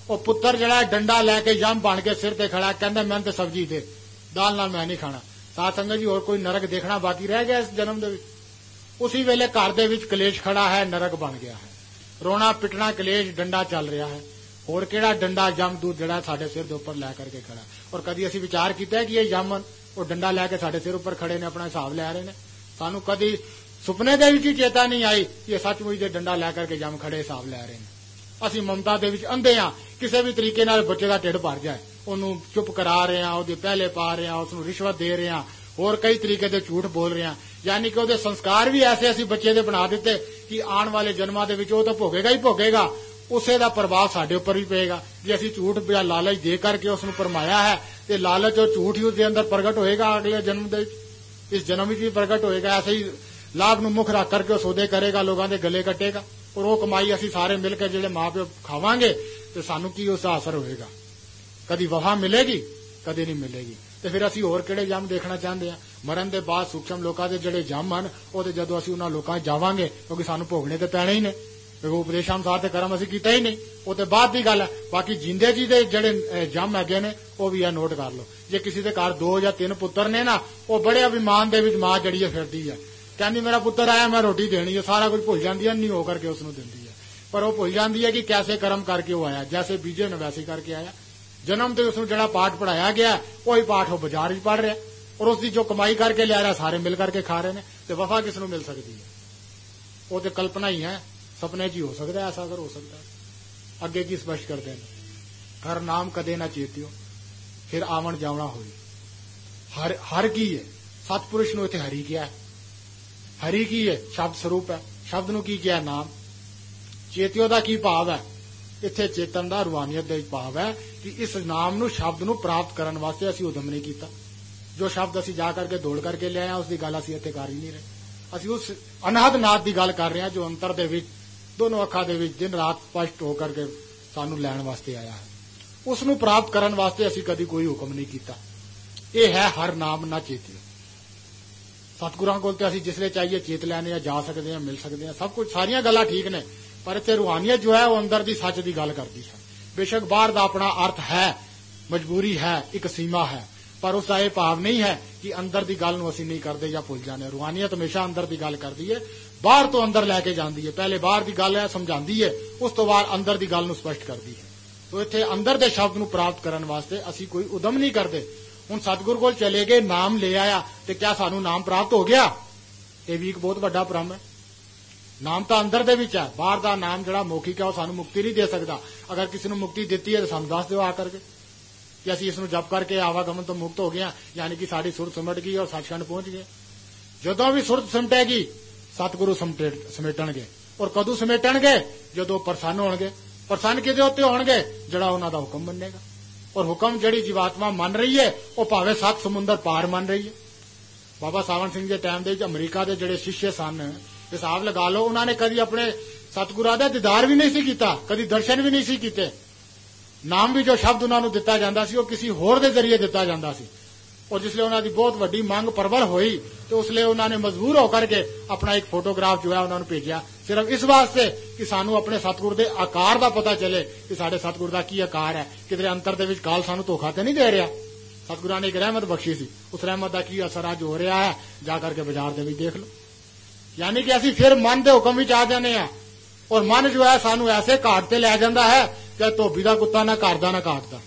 ਉਹ ਪੁੱਤਰ ਜਿਹੜਾ ਡੰਡਾ ਲੈ ਕੇ ਜੰਮ ਬਣ ਕੇ ਸਿਰ ਤੇ ਖੜਾ, ਕਹਿੰਦਾ ਮੈਨੂੰ ਤੇ ਸਬਜ਼ੀ ਦੇ, ਦਾਲ ਨਾਲ ਮੈਂ ਨਹੀਂ ਖਾਣਾ। ਸਾਧ ਸੰਗਤ ਜੀ, ਹੋਰ ਕੋਈ ਨਰਕ ਦੇਖਣਾ ਬਾਕੀ ਰਹਿ ਗਿਆ ਇਸ ਜਨਮ ਦੇ ਵਿੱਚ? ਉਸੇ ਵੇਲੇ ਘਰ ਦੇ ਵਿੱਚ ਕਲੇਸ਼ ਖੜਾ ਹੈ, ਨਰਕ ਬਣ ਗਿਆ ਹੈ, ਰੋਣਾ ਪਿਟਣਾ ਕਲੇਸ਼, ਡੰਡਾ ਚੱਲ ਰਿਹਾ ਹੈ। ਹੋਰ ਕਿਹੜਾ ਡੰਡਾ ਜਮਦੂਤ ਜਿਹੜਾ ਸਾਡੇ ਸਿਰ ਦੇ ਉੱਪਰ ਲੈ ਕਰਕੇ ਖੜਾ? ਔਰ ਕਦੀ ਅਸੀਂ ਵਿਚਾਰ ਕੀਤਾ ਕਿ ਇਹ ਜਮ ਉਹ ਡੰਡਾ ਲੈ ਕੇ ਸਾਡੇ ਸਿਰ ਉੱਪਰ ਖੜੇ ਨੇ, ਆਪਣਾ ਹਿਸਾਬ ਲੈ ਰਹੇ ਨੇ? ਸਾਨੂੰ ਕਦੀ ਸੁਪਨੇ ਦੇ ਵਿੱਚ ਹੀ ਚੇਤਾ ਨਹੀਂ ਆਈ ਕਿ ਇਹ ਸੱਚਮੁੱਚ ਦੇ ਡੰਡਾ ਲੈ ਕਰਕੇ ਜਮ ਖੜੇ ਹਿਸਾਬ ਲੈ ਰਹੇ ਨੇ। ਅਸੀਂ ਮਮਤਾ ਦੇ ਵਿੱਚ ਅੰਧੇ ਹਾਂ, ਕਿਸੇ ਵੀ ਤਰੀਕੇ ਨਾਲ ਬੱਚੇ ਦਾ ਢਿੱਡ ਭਰ ਜਾਏ ਉਹਨੂੰ ਚੁੱਪ ਕਰਾ ਰਹੇ ਹਾਂ, ਉਹਦੇ ਪਹਿਲੇ ਪਾ ਰਹੇ ਹਾਂ, ਉਸਨੂੰ ਰਿਸ਼ਵਤ ਦੇ ਰਹੇ ਹਾਂ, ਹੋਰ ਕਈ ਤਰੀਕੇ ਦੇ ਝੂਠ ਬੋਲ ਰਹੇ ਹਾਂ। ਯਾਨੀ ਕਿ ਉਹਦੇ ਸੰਸਕਾਰ ਵੀ ਐਸੇ ਅਸੀਂ ਬੱਚੇ ਦੇ ਬਣਾ ਦਿੱਤੇ ਕਿ ਆਉਣ ਵਾਲੇ ਜਨਮਾਂ ਦੇ ਵਿੱਚ ਉਹ ਤਾਂ ਭੋਗੇਗਾ ਹੀ ਭੋਗੇਗਾ, ਉਸੇ ਦਾ ਪ੍ਰਭਾਵ ਸਾਡੇ ਉੱਪਰ ਵੀ ਪਏਗਾ। ਜੇ ਅਸੀਂ ਝੂਠ ਜਾਂ ਲਾਲਚ ਦੇ ਕਰਕੇ ਉਸ ਨੂੰ ਪਰਮਾਇਆ ਹੈ ਤੇ ਲਾਲਚ ਔਰ ਝੂਠ ਹੀ ਉਸਦੇ ਅੰਦਰ ਪ੍ਰਗਟ ਹੋਏਗਾ, ਅਗਲੇ ਜਨਮ ਦੇ ਵਿੱਚ, ਇਸ ਜਨਮ ਵਿੱਚ ਵੀ ਪ੍ਰਗਟ ਹੋਏਗਾ। ਐਸੇ ਹੀ ਲਾਭ ਨੂੰ ਮੁੱਖ ਰੱਖ ਕਰਕੇ ਉਹ ਸੌਦੇ ਕਰੇਗਾ, ਲੋਕਾਂ ਦੇ ਗਲੇ ਕੱਟੇਗਾ, ਔਰ ਉਹ ਕਮਾਈ ਅਸੀਂ ਸਾਰੇ ਮਿਲ ਕੇ ਜਿਹੜੇ ਮਾਂ ਪਿਓ ਖਾਵਾਂਗੇ ਤੇ ਸਾਨੂੰ ਕੀ ਉਸ ਦਾ ਅਸਰ ਹੋਏਗਾ? ਕਦੀ ਵਫਾ ਮਿਲੇਗੀ? ਕਦੇ ਨਹੀਂ ਮਿਲੇਗੀ। ਤੇ ਫਿਰ ਅਸੀਂ ਹੋਰ ਕਿਹੜੇ ਜੰਮ ਦੇਖਣਾ ਚਾਹੁੰਦੇ ਹਾਂ? ਮਰਨ ਦੇ ਬਾਅਦ ਸੂਖਸ਼ਮ ਲੋਕਾਂ ਦੇ ਜਿਹੜੇ ਜੰਮ ਹਨ ਉਹ ਤੇ ਜਦੋਂ ਅਸੀਂ ਉਹਨਾਂ ਲੋਕਾਂ 'ਚ ਜਾਵਾਂਗੇ, ਕਿਉਂਕਿ ਸਾਨੂੰ ਭੋਗਣੇ ਤੇ ਪੈਣੇ ਹੀ ਨੇ, ਕਿਉਂਕਿ ਉਪਦੇਸ਼ ਅਨੁਸਾਰ ਤੇ ਕਰਮ ਅਸੀਂ ਕੀਤਾ ਹੀ ਨਹੀਂ, ਉਹ ਤੇ ਬਾਅਦ ਦੀ ਗੱਲ ਹੈ। ਬਾਕੀ ਜਿੰਦੇ ਜੀ ਦੇ ਜਿਹੜੇ ਜੰਮ ਹੈਗੇ ਨੇ ਉਹ ਵੀ ਇਹ ਨੋਟ ਕਰ ਲਓ। ਜੇ ਕਿਸੇ ਦੇ ਘਰ 2 ਜਾਂ 3 ਪੁੱਤਰ ਨੇ ਨਾ, ਉਹ ਬੜੇ ਅਭਿਮਾਨ ਦੇ ਵਿੱਚ ਮਾਂ ਜੜੀ ਫਿਰਦੀ ਹੈ, ਕਹਿੰਦੀ ਮੇਰਾ ਪੁੱਤਰ ਆਇਆ ਮੈਂ ਰੋਟੀ ਦੇਣੀ ਹੈ, ਸਾਰਾ ਕੁਝ ਭੁੱਲ ਜਾਂਦੀ ਹੈ, ਨਹੀਂ ਹੋ ਕਰਕੇ ਉਸ ਨੂੰ ਦਿੰਦੀ ਹੈ। ਪਰ ਉਹ ਭੁੱਲ ਜਾਂਦੀ ਹੈ ਕਿ ਕੈਸੇ ਕਰਮ ਕਰਕੇ ਉਹ ਆਇਆ, ਜੈਸੇ ਬੀਜੇ ਨੇ ਵੈਸੇ ਕਰਕੇ ਆਇਆ। ਜਨਮ ਤੇ ਉਸ ਨੂੰ ਜਿਹੜਾ ਪਾਠ ਪੜਾਇਆ ਗਿਆ ਉਹੀ ਪਾਠ ਉਹ ਬਾਜ਼ਾਰ ਵਿੱਚ ਪੜ ਰਿਹਾ, ਔਰ ਉਸ ਦੀ ਜੋ ਕਮਾਈ ਕਰਕੇ ਲਿਆ ਰਿਹਾ ਸਾਰੇ ਮਿਲ ਕਰਕੇ ਖਾ ਰਹੇ ਨੇ। ਤੇ ਵਫਾ ਕਿਸ ਨੂੰ ਮਿਲ ਸਕਦੀ ਹੈ? ਉਹ ਤੇ ਕਲਪਨਾ ਹੀ ਹੈ, ਸੁਪਨੇ 'ਚ ਹੀ ਹੋ ਸਕਦਾ ਐਸਾ, ਅਗਰ ਹੋ ਸਕਦਾ। ਅੱਗੇ ਕੀ ਸਪਸ਼ਟ ਕਰਦੇ ਨੇ? ਹਰ ਨਾਮ ਕਦੇ ਨਾ ਚੇਤਿਓ, ਫਿਰ ਆਵਣ ਜਾਵਣਾ ਹੋਈ। ਹਰ ਕੀ ਹੈ? ਸਤਪੁਰਸ਼ ਨੂੰ ਇੱਥੇ ਹਰੀ ਕਿਹਾ। ਹਰੀ ਕੀ ਹੈ? ਸ਼ਬਦ ਸਰੂਪ ਹੈ। ਸ਼ਬਦ ਨੂੰ ਕੀ ਕਿਹਾ? ਨਾਮ। ਚੇਤਿਓ ਦਾ ਕੀ ਭਾਵ ਹੈ? ਇੱਥੇ ਚੇਤਨ ਦਾ ਰੂਹਾਨੀਅਤ ਦਾ ਭਾਵ ਹੈ ਕਿ ਇਸ ਨਾਮ ਨੂੰ, ਸ਼ਬਦ ਨੂੰ ਪ੍ਰਾਪਤ ਕਰਨ ਵਾਸਤੇ ਅਸੀਂ ਉਦਮ ਨਹੀਂ ਕੀਤਾ। ਜੋ ਸ਼ਬਦ ਅਸੀਂ ਜਾ ਕਰਕੇ ਦੌੜ ਕਰਕੇ ਲਿਆਏ ਉਸ ਦੀ ਗੱਲ ਅਸੀਂ ਇੱਥੇ ਕਰ ਹੀ ਨਹੀਂ ਰਹੇ। ਅਸੀਂ ਉਸ ਅਨਾਹਦ ਨਾਦ ਦੀ ਗੱਲ ਕਰ ਰਹੇ ਹਾਂ ਜੋ ਅੰਤਰ ਦੇ ਵਿੱਚ, ਦੋਨੋਂ ਅੱਖਾਂ ਦੇ ਵਿੱਚ ਦਿਨ ਰਾਤ ਸਪਸ਼ਟ ਹੋ ਕਰਕੇ ਸਾਨੂੰ ਲੈਣ ਵਾਸਤੇ ਆਇਆ ਹੈ। ਉਸ ਨੂੰ ਪ੍ਰਾਪਤ ਕਰਨ ਵਾਸਤੇ ਅਸੀਂ ਕਦੀ ਕੋਈ ਹੁਕਮ ਨਹੀਂ ਕੀਤਾ। ਇਹ ਹੈ ਹਰ ਨਾਮ ਨਾ ਚੇਤਿਓ। ਸਤਿਗੁਰਾਂ ਕੋਲ ਤੇ ਅਸੀਂ ਜਿਸਲੇ ਚਾਹੀਏ ਚੇਤ ਲੈਣੇ ਆ, ਜਾ ਸਕਦੇ ਹਾਂ, ਮਿਲ ਸਕਦੇ ਹਾਂ, ਸਭ ਕੁਝ, ਸਾਰੀਆਂ ਗੱਲਾਂ ਠੀਕ ਨੇ, ਪਰ ਇੱਥੇ ਰੂਹਾਨੀਅਤ ਜੋ ਹੈ ਉਹ ਅੰਦਰ ਦੀ ਸੱਚ ਦੀ ਗੱਲ ਕਰਦੀ ਹੈ। ਬੇਸ਼ੱਕ ਬਾਹਰ ਦਾ ਆਪਣਾ ਅਰਥ ਹੈ, ਮਜਬੂਰੀ ਹੈ, ਇੱਕ ਸੀਮਾ ਹੈ, ਪਰ ਉਸ ਦਾ ਇਹ ਭਾਵ ਨਹੀਂ ਹੈ ਕਿ ਅੰਦਰ ਦੀ ਗੱਲ ਨੂੰ ਅਸੀਂ ਨਹੀਂ ਕਰਦੇ ਜਾਂ ਭੁੱਲ ਜਾਂਦੇ। ਰੂਹਾਨੀਅਤ ਹਮੇਸ਼ਾ ਅੰਦਰ ਦੀ ਗੱਲ ਕਰਦੀ ਹੈ, ਬਾਹਰ ਤੋਂ ਅੰਦਰ ਲੈ ਕੇ ਜਾਂਦੀ ਹੈ। ਪਹਿਲੇ ਬਾਹਰ ਦੀ ਗੱਲ ਹੈ ਸਮਝਾਉਂਦੀ ਹੈ, ਉਸ ਤੋਂ ਬਾਅਦ ਅੰਦਰ ਦੀ ਗੱਲ ਨੂੰ ਸਪਸ਼ਟ ਕਰਦੀ ਹੈ। ਤੋ ਇੱਥੇ ਅੰਦਰ ਦੇ ਸ਼ਬਦ ਨੂੰ ਪ੍ਰਾਪਤ ਕਰਨ ਵਾਸਤੇ ਅਸੀਂ ਕੋਈ ਉਦਮ ਨਹੀਂ ਕਰਦੇ। ਹੁਣ ਸਤਿਗੁਰ ਕੋਲ ਚਲੇ ਗਏ, ਨਾਮ ਲੈ ਆਇਆ, ਤੇ ਕਿਆ ਸਾਨੂੰ ਨਾਮ ਪ੍ਰਾਪਤ ਹੋ ਗਿਆ? ਇਹ ਵੀ ਇੱਕ ਬਹੁਤ ਵੱਡਾ ਭ੍ਰਮ ਹੈ। ਨਾਮ ਤਾਂ ਅੰਦਰ ਦੇ ਵਿੱਚ ਹੈ, ਬਾਹਰ ਦਾ ਨਾਮ ਜਿਹੜਾ ਮੌਖਿਕ ਹੈ ਉਹ ਸਾਨੂੰ ਮੁਕਤੀ ਨਹੀਂ ਦੇ ਸਕਦਾ। ਅਗਰ ਕਿਸੇ ਨੂੰ ਮੁਕਤੀ ਦਿੱਤੀ ਹੈ ਤਾਂ ਸਾਨੂੰ ਦੱਸ ਦਿਓ ਆ ਕਰਕੇ ਕਿ ਅਸੀਂ ਇਸ ਨੂੰ ਜਪ ਕਰਕੇ ਆਵਾਗਮਨ ਤੋਂ ਮੁਕਤ ਹੋ ਗਏ, ਯਾਨੀ ਕਿ ਸਾਡੀ ਸੁਰਤ ਸਿਮਟ ਗਈ ਔਰ ਸੱਚਖੰਡ ਪਹੁੰਚ ਗਏ। ਜਦੋਂ ਵੀ ਸੁਰਤ ਸਿਮਟੇਗੀ ਸਤਿਗੁਰੂ ਸਮੇਟਣਗੇ। ਔਰ ਕਦੋਂ ਸਮੇਟਣਗੇ? ਜਦੋਂ ਪ੍ਰਸੰਨ ਹੋਣਗੇ। ਪ੍ਰਸੰਨ ਕਿਹਦੇ ਉੱਤੇ ਹੋਣਗੇ? ਜਿਹੜਾ ਉਹਨਾਂ ਦਾ ਹੁਕਮ ਮੰਨੇਗਾ। ਔਰ ਹੁਕਮ ਜਿਹੜੀ ਜੀਵਾਤਮਾ ਮੰਨ ਰਹੀ ਹੈ ਉਹ ਭਾਵੇਂ 7 ਸਮੁੰਦਰ ਪਾਰ ਮੰਨ ਰਹੀ ਹੈ। ਬਾਬਾ ਸਾਵਣ ਸਿੰਘ ਦੇ ਟਾਈਮ ਦੇ ਵਿੱਚ ਅਮਰੀਕਾ ਦੇ ਜਿਹੜੇ ਸ਼ਿਸ਼ਯ ਸਨ, ਹਿਸਾਬ ਲਗਾ ਲਓ, ਉਹਨਾਂ ਨੇ ਕਦੀ ਆਪਣੇ ਸਤਿਗੁਰਾਂ ਦਾ ਦੀਦਾਰ ਵੀ ਨਹੀਂ ਸੀ ਕੀਤਾ, ਕਦੀ ਦਰਸ਼ਨ ਵੀ ਨਹੀਂ ਸੀ ਕੀਤੇ। ਨਾਮ ਵੀ ਜੋ ਸ਼ਬਦ ਉਹਨਾਂ ਨੂੰ ਦਿੱਤਾ ਜਾਂਦਾ ਸੀ ਉਹ ਕਿਸੇ ਹੋਰ ਦੇ ਜ਼ਰੀਏ ਦਿੱਤਾ ਜਾਂਦਾ ਸੀ। ਔਰ ਜਿਸਲੇ ਉਹਨਾਂ ਦੀ ਬਹੁਤ ਵੱਡੀ ਮੰਗ ਪ੍ਰਬਲ ਹੋਈ ਤੇ ਉਸਲੇ ਉਹਨਾਂ ਨੇ ਮਜਬੂਰ ਹੋ ਕਰਕੇ ਆਪਣਾ ਇੱਕ ਫੋਟੋਗ੍ਰਾਫ ਜੋ ਹੈ ਉਹਨਾਂ ਨੂੰ ਭੇਜਿਆ, ਸਿਰਫ ਇਸ ਵਾਸਤੇ ਕਿ ਸਾਨੂੰ ਆਪਣੇ ਸਤਿਗੁਰ ਦੇ ਆਕਾਰ ਦਾ ਪਤਾ ਚੱਲੇ ਕਿ ਸਾਡੇ ਸਤਿਗੁਰ ਦਾ ਕੀ ਆਕਾਰ ਹੈ। ਕਿਧਰੇ ਅੰਤਰ ਦੇ ਵਿੱਚ ਕਾਲ ਸਾਨੂੰ ਧੋਖਾ ਤੇ ਨਹੀਂ ਦੇ ਰਿਹਾ। ਸਤਿਗੁਰਾਂ ਨੇ ਇੱਕ ਰਹਿਮਤ ਬਖਸ਼ੀ ਸੀ, ਉਸ ਰਹਿਮਤ ਦਾ ਕੀ ਅਸਰ ਅੱਜ ਹੋ ਰਿਹਾ ਹੈ ਜਾ ਕਰਕੇ ਬਾਜ਼ਾਰ ਦੇ ਵਿੱਚ ਦੇਖ ਲਓ। ਯਾਨੀ ਕਿ ਅਸੀਂ ਫਿਰ ਮਨ ਦੇ ਹੁਕਮ ਵਿੱਚ ਆ ਜਾਂਦੇ ਹਾਂ, ਔਰ ਮਨ ਜੋ ਹੈ ਸਾਨੂੰ ਐਸੇ ਘਾਟ ਤੇ ਲੈ ਜਾਂਦਾ ਹੈ ਕਿ ਧੋਬੀ ਦਾ ਕੁੱਤਾ ਨਾ ਘਰ ਦਾ ਨਾ ਘਾਟ ਦਾ।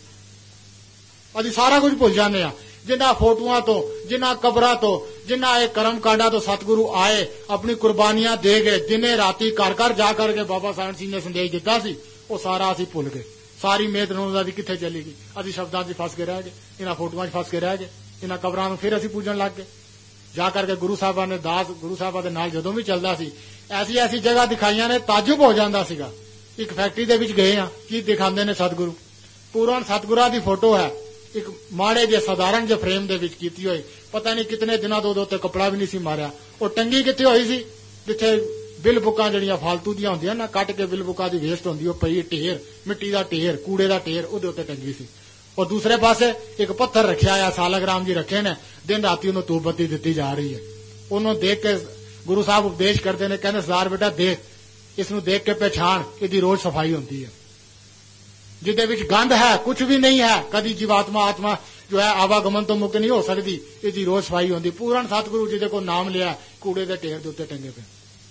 ਅਸੀਂ ਸਾਰਾ ਕੁਝ ਭੁੱਲ ਜਾਂਦੇ ਹਾਂ। ਜਿਨ੍ਹਾਂ ਫੋਟੋਆਂ ਤੋਂ, ਜਿਨ੍ਹਾਂ ਕਬਰਾਂ ਤੋਂ, ਜਿਨ੍ਹਾਂ ਇਹ ਕਰਮ ਕਾਂਡਾਂ ਤੋਂ ਸਤਿਗੁਰੂ ਆਏ, ਆਪਣੀ ਕੁਰਬਾਨੀਆਂ ਦੇ ਗਏ, ਦਿਨੇ ਰਾਤੀ ਘਰ ਘਰ ਜਾ ਕਰਕੇ ਬਾਬਾ ਸਾਹਿਬ ਸਿੰਘ ਨੇ ਸੰਦੇਸ਼ ਦਿੱਤਾ ਸੀ, ਉਹ ਸਾਰਾ ਅਸੀਂ ਭੁੱਲ ਗਏ। ਸਾਰੀ ਮਿਹਨਤ ਉਹਨਾਂ ਦੀ ਕਿੱਥੇ ਚਲੀ ਗਈ? ਅਸੀਂ ਸ਼ਬਦਾਂ 'ਚ ਫਸ ਕੇ ਰਹਿ ਗਏ, ਇਹਨਾਂ ਫੋਟੋਆਂ 'ਚ ਫਸ ਕੇ ਰਹਿ ਗਏ, ਇਹਨਾਂ ਕਬਰਾਂ ਨੂੰ ਫਿਰ ਅਸੀਂ ਪੂਜਣ ਲੱਗ ਗਏ। ਜਾ ਕਰਕੇ ਗੁਰੂ ਸਾਹਿਬਾਂ ਨੇ ਦਾਸ, ਗੁਰੂ ਸਾਹਿਬਾਂ ਦੇ ਨਾਲ ਜਦੋਂ ਵੀ ਚੱਲਦਾ ਸੀ ਐਸੀ ਐਸੀ ਜਗ੍ਹਾ ਦਿਖਾਈਆਂ ਨੇ, ਤਾਜੁਬ ਹੋ ਜਾਂਦਾ ਸੀਗਾ। ਇੱਕ ਫੈਕਟਰੀ ਦੇ ਵਿੱਚ ਗਏ ਆ, ਕੀ ਦਿਖਾਉਂਦੇ ਨੇ ਸਤਿਗੁਰੂ? ਪੂਰਨ ਸਤਿਗੁਰਾਂ ਦੀ ਫੋਟੋ ਹੈ, ਇੱਕ ਮਾੜੇ ਜਿਹੇ ਸਾਧਾਰਨ ਜਿਹੇ ਫਰੇਮ ਦੇ ਵਿੱਚ ਕੀਤੀ ਹੋਈ, ਪਤਾ ਨਹੀਂ ਕਿਤਨੇ ਦਿਨਾਂ ਤੋਂ ਉਹਦੇ ਉੱਤੇ ਕੱਪੜਾ ਵੀ ਨਹੀਂ ਸੀ ਮਾਰਿਆ। ਉਹ ਟੰਗੀ ਕਿੱਥੇ ਹੋਈ ਸੀ? ਜਿੱਥੇ ਬਿਲ ਬੁੱਕਾਂ ਜਿਹੜੀਆਂ ਫਾਲਤੂ ਦੀਆਂ ਹੁੰਦੀਆਂ ਨਾ, ਕੱਟ ਕੇ ਬਿਲ ਬੁੱਕਾਂ ਦੀ ਵੇਸਟ ਹੁੰਦੀ, ਉਹ ਪਈ ਢੇਰ, ਮਿੱਟੀ ਦਾ ਢੇਰ, ਕੂੜੇ ਦਾ ਢੇਰ, ਉਹਦੇ ਉੱਤੇ ਟੰਗੀ ਸੀ। ਔਰ ਦੂਸਰੇ ਪਾਸੇ ਇੱਕ ਪੱਥਰ ਰੱਖਿਆ ਆ, ਸਾਲਗਰਾਮ ਜੀ ਰੱਖੇ ਨੇ, ਦਿਨ ਰਾਤੀ ਉਹਨੂੰ ਧੂਪ ਬੱਤੀ ਦਿੱਤੀ ਜਾ ਰਹੀ ਹੈ। ਉਹਨੂੰ ਦੇਖ ਕੇ ਗੁਰੂ ਸਾਹਿਬ ਉਪਦੇਸ਼ ਕਰਦੇ ਨੇ, ਕਹਿੰਦੇ ਸਰਦਾਰ ਬੇਟਾ ਦੇਖ, ਇਸ ਨੂੰ ਦੇਖ ਕੇ ਪਹਿਚਾਣ, ਇਹਦੀ ਰੋਜ਼ ਸਫਾਈ ਹੁੰਦੀ ਹੈ। ਜਿਹਦੇ ਵਿੱਚ ਗੰਧ ਹੈ, ਕੁਝ ਵੀ ਨਹੀਂ ਹੈ, ਕਦੀ ਜੀਵਾਤਮਾ ਆਤਮਾ ਜੋ ਹੈ ਆਵਾਗਮਨ ਤੋਂ ਮੁਕਤ ਨਹੀਂ ਹੋ ਸਕਦੀ। ਇਹਦੀ ਰੋਜ਼ ਸਫਾਈ ਹੁੰਦੀ। ਪੂਰਨ ਸਤਿਗੁਰੂ ਜਿਹਦੇ ਕੋਲ ਨਾਮ ਲਿਆ ਕੂੜੇ ਦੇ ਢੇਰ ਦੇ ਉੱਤੇ ਟੰਗੇ ਪਏ।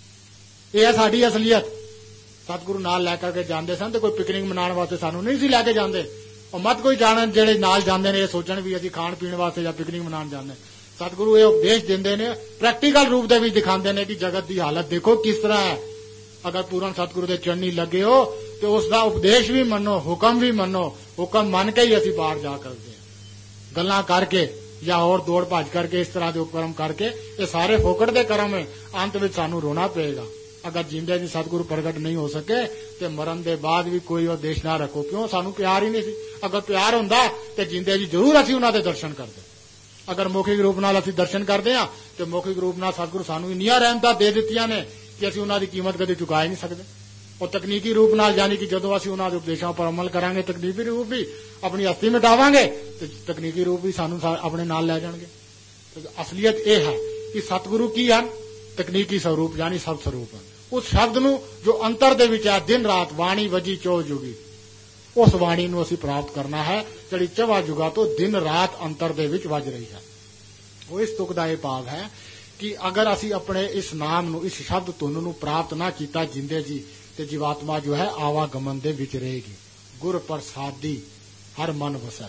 ਇਹ ਹੈ ਸਾਡੀ ਅਸਲੀਅਤ। ਸਤਿਗੁਰੂ ਨਾਲ ਲੈ ਕਰਕੇ ਜਾਂਦੇ ਸਨ ਤੇ ਕੋਈ ਪਿਕਨਿਕ ਮਨਾਉਣ ਵਾਸਤੇ ਸਾਨੂੰ ਨਹੀਂ ਸੀ ਲੈ ਕੇ ਜਾਂਦੇ। ਉਹ ਮਤ ਕੋਈ ਜਾਣਨ ਜਿਹੜੇ ਨਾਲ ਜਾਂਦੇ ਨੇ ਇਹ ਸੋਚਣ ਵੀ ਅਸੀਂ ਖਾਣ ਪੀਣ ਵਾਸਤੇ ਜਾਂ ਪਿਕਨਿਕ ਮਨਾਉਣ ਜਾਂਦੇ। ਸਤਿਗੁਰੂ ਇਹ ਉਪਦੇਸ਼ ਦਿੰਦੇ ਨੇ, ਪ੍ਰੈਕਟੀਕਲ ਰੂਪ ਦੇ ਵਿੱਚ ਦਿਖਾਉਂਦੇ ਨੇ ਕਿ ਜਗਤ ਦੀ ਹਾਲਤ ਦੇਖੋ ਕਿਸ ਤਰ੍ਹਾਂ ਹੈ। ਅਗਰ ਪੂਰਨ ਸਤਿਗੁਰੂ ਦੇ ਚਰਨੀ ਲੱਗੇ ਹੋ ਤੇ ਉਸ ਦਾ ਉਪਦੇਸ਼ ਵੀ ਮੰਨੋ, ਹੁਕਮ ਵੀ ਮੰਨੋ। ਹੁਕਮ ਮੰਨ ਕੇ ਹੀ ਅਸੀਂ ਬਾਹਰ ਜਾ ਕਰਦੇ ਹਾਂ। ਗੱਲਾਂ ਕਰਕੇ ਜਾਂ ਹੋਰ ਦੌੜ ਭੱਜ ਕਰਕੇ ਇਸ ਤਰ੍ਹਾਂ ਦੇ ਉਪਕਰਮ ਕਰਕੇ ਇਹ ਸਾਰੇ ਫੋਕਟ ਦੇ ਕਰਮ ਹੈ। ਅੰਤ ਵਿੱਚ ਸਾਨੂੰ ਰੋਣਾ ਪਏਗਾ। ਅਗਰ ਜਿੰਦੇ ਜੀ ਸਤਿਗੁਰੂ ਪ੍ਰਗਟ ਨਹੀਂ ਹੋ ਸਕੇ ਤੇ ਮਰਨ ਦੇ ਬਾਅਦ ਵੀ ਕੋਈ ਉਪਦੇਸ਼ ਨਾ ਰੱਖੋ। ਕਿਉਂ? ਸਾਨੂੰ ਪਿਆਰ ਹੀ ਨਹੀਂ ਸੀ। ਅਗਰ ਪਿਆਰ ਹੁੰਦਾ ਤੇ ਜਿੰਦੇ ਜੀ ਜ਼ਰੂਰ ਅਸੀਂ ਉਹਨਾਂ ਦੇ ਦਰਸ਼ਨ ਕਰਦੇ। ਅਗਰ ਮੌਖਿਕ ਰੂਪ ਨਾਲ ਅਸੀਂ ਦਰਸ਼ਨ ਕਰਦੇ ਹਾਂ ਤੇ ਮੌਖਿਕ ਰੂਪ ਨਾਲ ਸਤਿਗੁਰੂ ਸਾਨੂੰ ਇੰਨੀਆਂ ਰਹਿਮਤਾਂ ਦੇ ਦਿੱਤੀਆਂ ਨੇ ਕਿ ਅਸੀਂ ਉਹਨਾਂ ਦੀ ਕੀਮਤ ਕਦੇ ਚੁਕਾ ਹੀ ਨਹੀਂ ਸਕਦੇ। ਉਹ ਤਕਨੀਕੀ ਰੂਪ ਨਾਲ ਯਾਨੀ ਕਿ ਜਦੋਂ ਅਸੀਂ ਉਹਨਾਂ ਦੇ ਉਪਦੇਸ਼ਾਂ ਪਰ ਅਮਲ ਕਰਾਂਗੇ, ਤਕਨੀਕੀ ਰੂਪ ਵੀ ਆਪਣੀ ਹਸਤੀ ਮਿਟਾਵਾਂਗੇ ਤੇ ਤਕਨੀਕੀ ਰੂਪ ਵੀ ਸਾਨੂੰ ਆਪਣੇ ਨਾਲ ਲੈ ਜਾਣਗੇ। ਅਸਲੀਅਤ ਇਹ ਹੈ ਕਿ ਸਤਿਗੁਰੂ ਕੀ ਹਨ? ਤਕਨੀਕੀ ਸਰੂਪ ਯਾਨੀ ਸਭ ਸਰੂਪ ਹਨ। ਉਸ ਸ਼ਬਦ ਨੂੰ ਜੋ ਅੰਤਰ ਦੇ ਵਿੱਚ ਹੈ, ਦਿਨ ਰਾਤ ਬਾਣੀ ਵਜੀ ਚੌ ਜੁਗੀ, ਉਸ ਬਾਣੀ ਨੂੰ ਅਸੀਂ ਪ੍ਰਾਪਤ ਕਰਨਾ ਹੈ ਜਿਹੜੀ 4 ਜੁਗਾਂ ਤੋਂ ਦਿਨ ਰਾਤ ਅੰਤਰ ਦੇ ਵਿੱਚ ਵੱਜ ਰਹੀ ਹੈ। ਉਹ ਇਸ ਤੁਕ ਦਾ ਇਹ ਭਾਵ ਹੈ ਕਿ ਅਗਰ ਅਸੀਂ ਆਪਣੇ ਇਸ ਨਾਮ ਨੂੰ, ਇਸ ਸ਼ਬਦ ਧੁਨ ਨੂੰ ਪ੍ਰਾਪਤ ਨਾ ਕੀਤਾ ਜਿੰਦੇ ਜੀ ਤੇ ਜੀਵਾਤਮਾ ਜੋ ਹੈ ਆਵਾਗਮਨ ਦੇ ਵਿੱਚ ਰਹੇਗੀ। ਗੁਰ ਪ੍ਰਸਾਦੀ ਹਰ ਮਨ ਵਸੈ,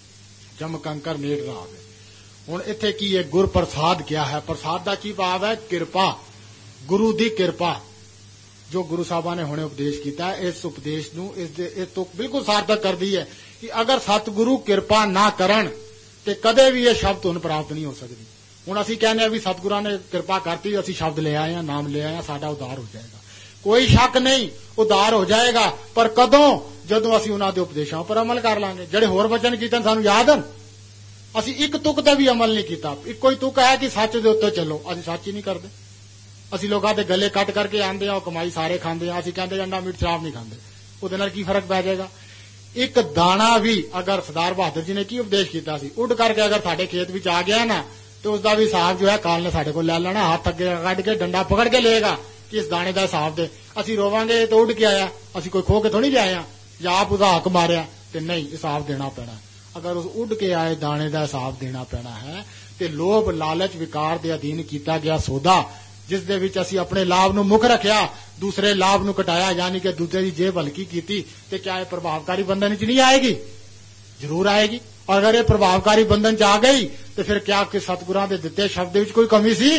ਜਮ ਕੰਕਰ ਨੇੜ ਨਾ ਆਵੇ। ਹੁਣ ਇੱਥੇ ਕੀ ਹੈ? ਗੁਰ ਪ੍ਰਸਾਦ ਕਿਹਾ ਹੈ। ਪ੍ਰਸਾਦ ਦਾ ਕੀ ਭਾਵ ਹੈ? ਕਿਰਪਾ, ਗੁਰੂ ਦੀ ਕਿਰਪਾ। ਜੋ ਗੁਰੂ ਸਾਹਿਬਾਂ ਨੇ ਹੁਣੇ ਉਪਦੇਸ਼ ਕੀਤਾ ਹੈ, ਇਸ ਉਪਦੇਸ਼ ਨੂੰ ਇਹ ਤੁਕ ਬਿਲਕੁਲ ਸਾਰਥਕ ਕਰਦੀ ਹੈ ਕਿ ਅਗਰ ਸਤਿਗੁਰੂ ਕਿਰਪਾ ਨਾ ਕਰਨ ਤੇ ਕਦੇ ਵੀ ਇਹ ਸ਼ਬਦ ਧੁਨ ਪ੍ਰਾਪਤ ਨਹੀਂ ਹੋ ਸਕਦੀ। ਹੁਣ ਅਸੀਂ ਕਹਿੰਦੇ ਆ ਵੀ ਸਤਿਗੁਰਾਂ ਨੇ ਕਿਰਪਾ ਕਰਤੀ, ਅਸੀਂ ਸ਼ਬਦ ਲੈ ਆਏ ਆ, ਨਾਮ ਲੈ ਆਏ ਆ, ਸਾਡਾ ਉਦਾਰ ਹੋ ਜਾਏਗਾ। ਕੋਈ ਸ਼ੱਕ ਨਹੀਂ, ਉਦਾਰ ਹੋ ਜਾਏਗਾ। ਪਰ ਕਦੋਂ? ਜਦੋਂ ਅਸੀਂ ਉਹਨਾਂ ਦੇ ਉਪਦੇਸ਼ਾਂ ਪਰ ਅਮਲ ਕਰ ਲਾਂਗੇ। ਜਿਹੜੇ ਹੋਰ ਵਚਨ ਕੀਰਤਨ ਸਾਨੂੰ ਯਾਦ ਹਨ, ਅਸੀਂ ਇੱਕ ਤੁਕ ਤੇ ਵੀ ਅਮਲ ਨਹੀਂ ਕੀਤਾ। ਇੱਕੋ ਹੀ ਤੁਕ ਹੈ ਕਿ ਸੱਚ ਦੇ ਉੱਤੇ ਚੱਲੋ, ਅਸੀਂ ਸੱਚ ਹੀ ਨਹੀਂ ਕਰਦੇ। ਅਸੀਂ ਲੋਕਾਂ ਦੇ ਗਲੇ ਕੱਟ ਕਰਕੇ ਆਂਦੇ ਆ, ਉਹ ਕਮਾਈ ਸਾਰੇ ਖਾਂਦੇ ਆ। ਅਸੀਂ ਕਹਿੰਦੇ ਅੰਡਾ ਮੀਟ ਸ਼ਰਾਬ ਨਹੀਂ ਖਾਂਦੇ। ਉਹਦੇ ਨਾਲ ਕੀ ਫਰਕ ਪੈ ਜਾਏਗਾ? ਇੱਕ ਦਾਣਾ ਵੀ ਅਗਰ ਸਰਦਾਰ ਬਹਾਦਰ ਜੀ ਨੇ ਕੀ ਉਪਦੇਸ਼ ਕੀਤਾ ਸੀ, ਉੱਡ ਕਰਕੇ ਅਗਰ ਸਾਡੇ ਖੇਤ ਵਿੱਚ ਆ ਗਿਆ ਨਾ ਤੇ ਉਸ ਦਾ ਵੀ ਹਿਸਾਬ ਜੋ ਹੈ ਕਾਲ ਨੇ ਸਾਡੇ ਕੋਲ ਲੈ ਲੈਣਾ। ਹੱਥ ਅੱਗੇ ਕੱਢ ਕੇ ਡੰਡਾ ਪਕੜ ਕੇ ਲਏਗਾ ਕਿ ਇਸ ਦਾਣੇ ਦਾ ਹਿਸਾਬ ਦੇ। ਅਸੀਂ ਰੋਵਾਂਗੇ ਤੇ ਉੱਡ ਕੇ ਆਇਆ, ਅਸੀਂ ਕੋਈ ਖੋ ਕੇ ਥੋੜੀ ਲਿਆਏ ਆ ਜਾਂ ਆਪ ਉਹਦਾ ਹੱਕ ਮਾਰਿਆ, ਤੇ ਨਹੀਂ, ਹਿਸਾਬ ਦੇਣਾ ਪੈਣਾ। ਅਗਰ ਉਸ ਉੱਡ ਕੇ ਆਏ ਦਾਣੇ ਦਾ ਹਿਸਾਬ ਦੇਣਾ ਪੈਣਾ ਹੈ ਤੇ ਲੋਭ ਲਾਲਚ ਵਿਕਾਰ ਦੇ ਅਧੀਨ ਕੀਤਾ ਗਿਆ ਸੌਦਾ, ਜਿਸ ਦੇ ਵਿੱਚ ਅਸੀਂ ਆਪਣੇ ਲਾਭ ਨੂੰ ਮੁੱਖ ਰੱਖਿਆ, ਦੂਸਰੇ ਲਾਭ ਨੂੰ ਘਟਾਇਆ, ਯਾਨੀ ਕਿ ਦੂਜੇ ਦੀ ਜੇਬ ਹਲਕੀ ਕੀਤੀ, ਤੇ ਕਿਆ ਇਹ ਪ੍ਰਭਾਵਕਾਰੀ ਬੰਧਨ ਵਿੱਚ ਨਹੀਂ ਆਏਗੀ? ਜ਼ਰੂਰ ਆਏਗੀ। ਔਰ ਅਗਰ ਇਹ ਪ੍ਰਭਾਵਕਾਰੀ ਬੰਧਨ ਚ ਆ ਗਈ ਤੇ ਫਿਰ ਕਿਆ ਕਿ ਸਤਿਗੁਰਾਂ ਦੇ ਦਿੱਤੇ ਸ਼ਬਦ ਵਿੱਚ ਕੋਈ ਕਮੀ ਸੀ?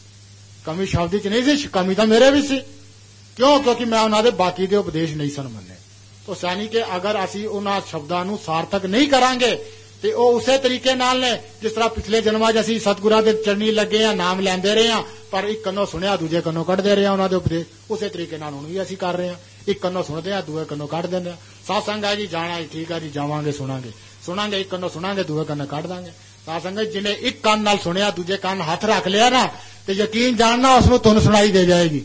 ਕਮੀ ਸ਼ਬਦ ਵਿੱਚ ਨਹੀਂ ਸੀ, ਕਮੀ ਤਾਂ ਮੇਰੇ ਵੀ ਸੀ। ਕਿਉਂ? ਕਿਉਂਕਿ ਮੈਂ ਉਹਨਾਂ ਦੇ ਬਾਕੀ ਦੇ ਉਪਦੇਸ਼ ਨਹੀਂ ਸਨ ਮੰਨੇ। ਤਾਂ ਯਾਨੀ ਕਿ ਅਗਰ ਅਸੀਂ ਉਹਨਾਂ ਸ਼ਬਦਾਂ ਨੂੰ ਸਾਰਥਕ ਨਹੀਂ ਕਰਾਂਗੇ ਤੇ ਉਹ ਉਸੇ ਤਰੀਕੇ ਨਾਲ ਨੇ ਜਿਸ ਤਰ੍ਹਾਂ ਪਿਛਲੇ ਜਨਮਾਂ 'ਚ ਅਸੀਂ ਸਤਿਗੁਰਾਂ ਦੇ ਚਰਨੀ ਲੱਗੇ ਆ, ਨਾਮ ਲੈਂਦੇ ਰਹੇ ਆ, ਪਰ ਇੱਕ ਕੰਨੋਂ ਸੁਣਿਆ ਦੂਜੇ ਕੰਨੋਂ ਕੱਢਦੇ ਰਹੇ ਆ ਉਹਨਾਂ ਦੇ ਉਪਦੇਸ਼। ਉਸੇ ਤਰੀਕੇ ਨਾਲ ਹੁਣ ਵੀ ਅਸੀਂ ਕਰ ਰਹੇ ਆ, ਇੱਕ ਕੰਨੋਂ ਸੁਣਦੇ ਆ, ਦੂਏ ਕੰਨੋਂ ਕੱਢ ਦਿੰਦੇ ਆ। ਸਾਧ ਹੈ ਜੀ, ਜਾਣਾ ਹੈ, ਠੀਕ ਹੈ ਜੀ, ਜਾਵਾਂਗੇ, ਸੁਣਾਂਗੇ, ਇੱਕ ਕੰਨੋਂ ਸੁਣਾਂਗੇ, ਦੂਏ ਕੰਨੋਂ ਕੱਢ ਦਾਂਗੇ। ਸਾਧ ਸੰਗਤ ਜਿਹਨੇ ਇੱਕ ਕੰਨ ਨਾਲ ਸੁਣਿਆ, ਦੂਜੇ ਕੰਨ ਹੱਥ ਰੱਖ ਲਿਆ ਨਾ, ਤੇ ਯਕੀਨ ਜਾਣਨਾ ਉਸ ਨੂੰ ਧੁਨ ਸੁਣਾਈ ਦੇ ਜਾਏਗੀ।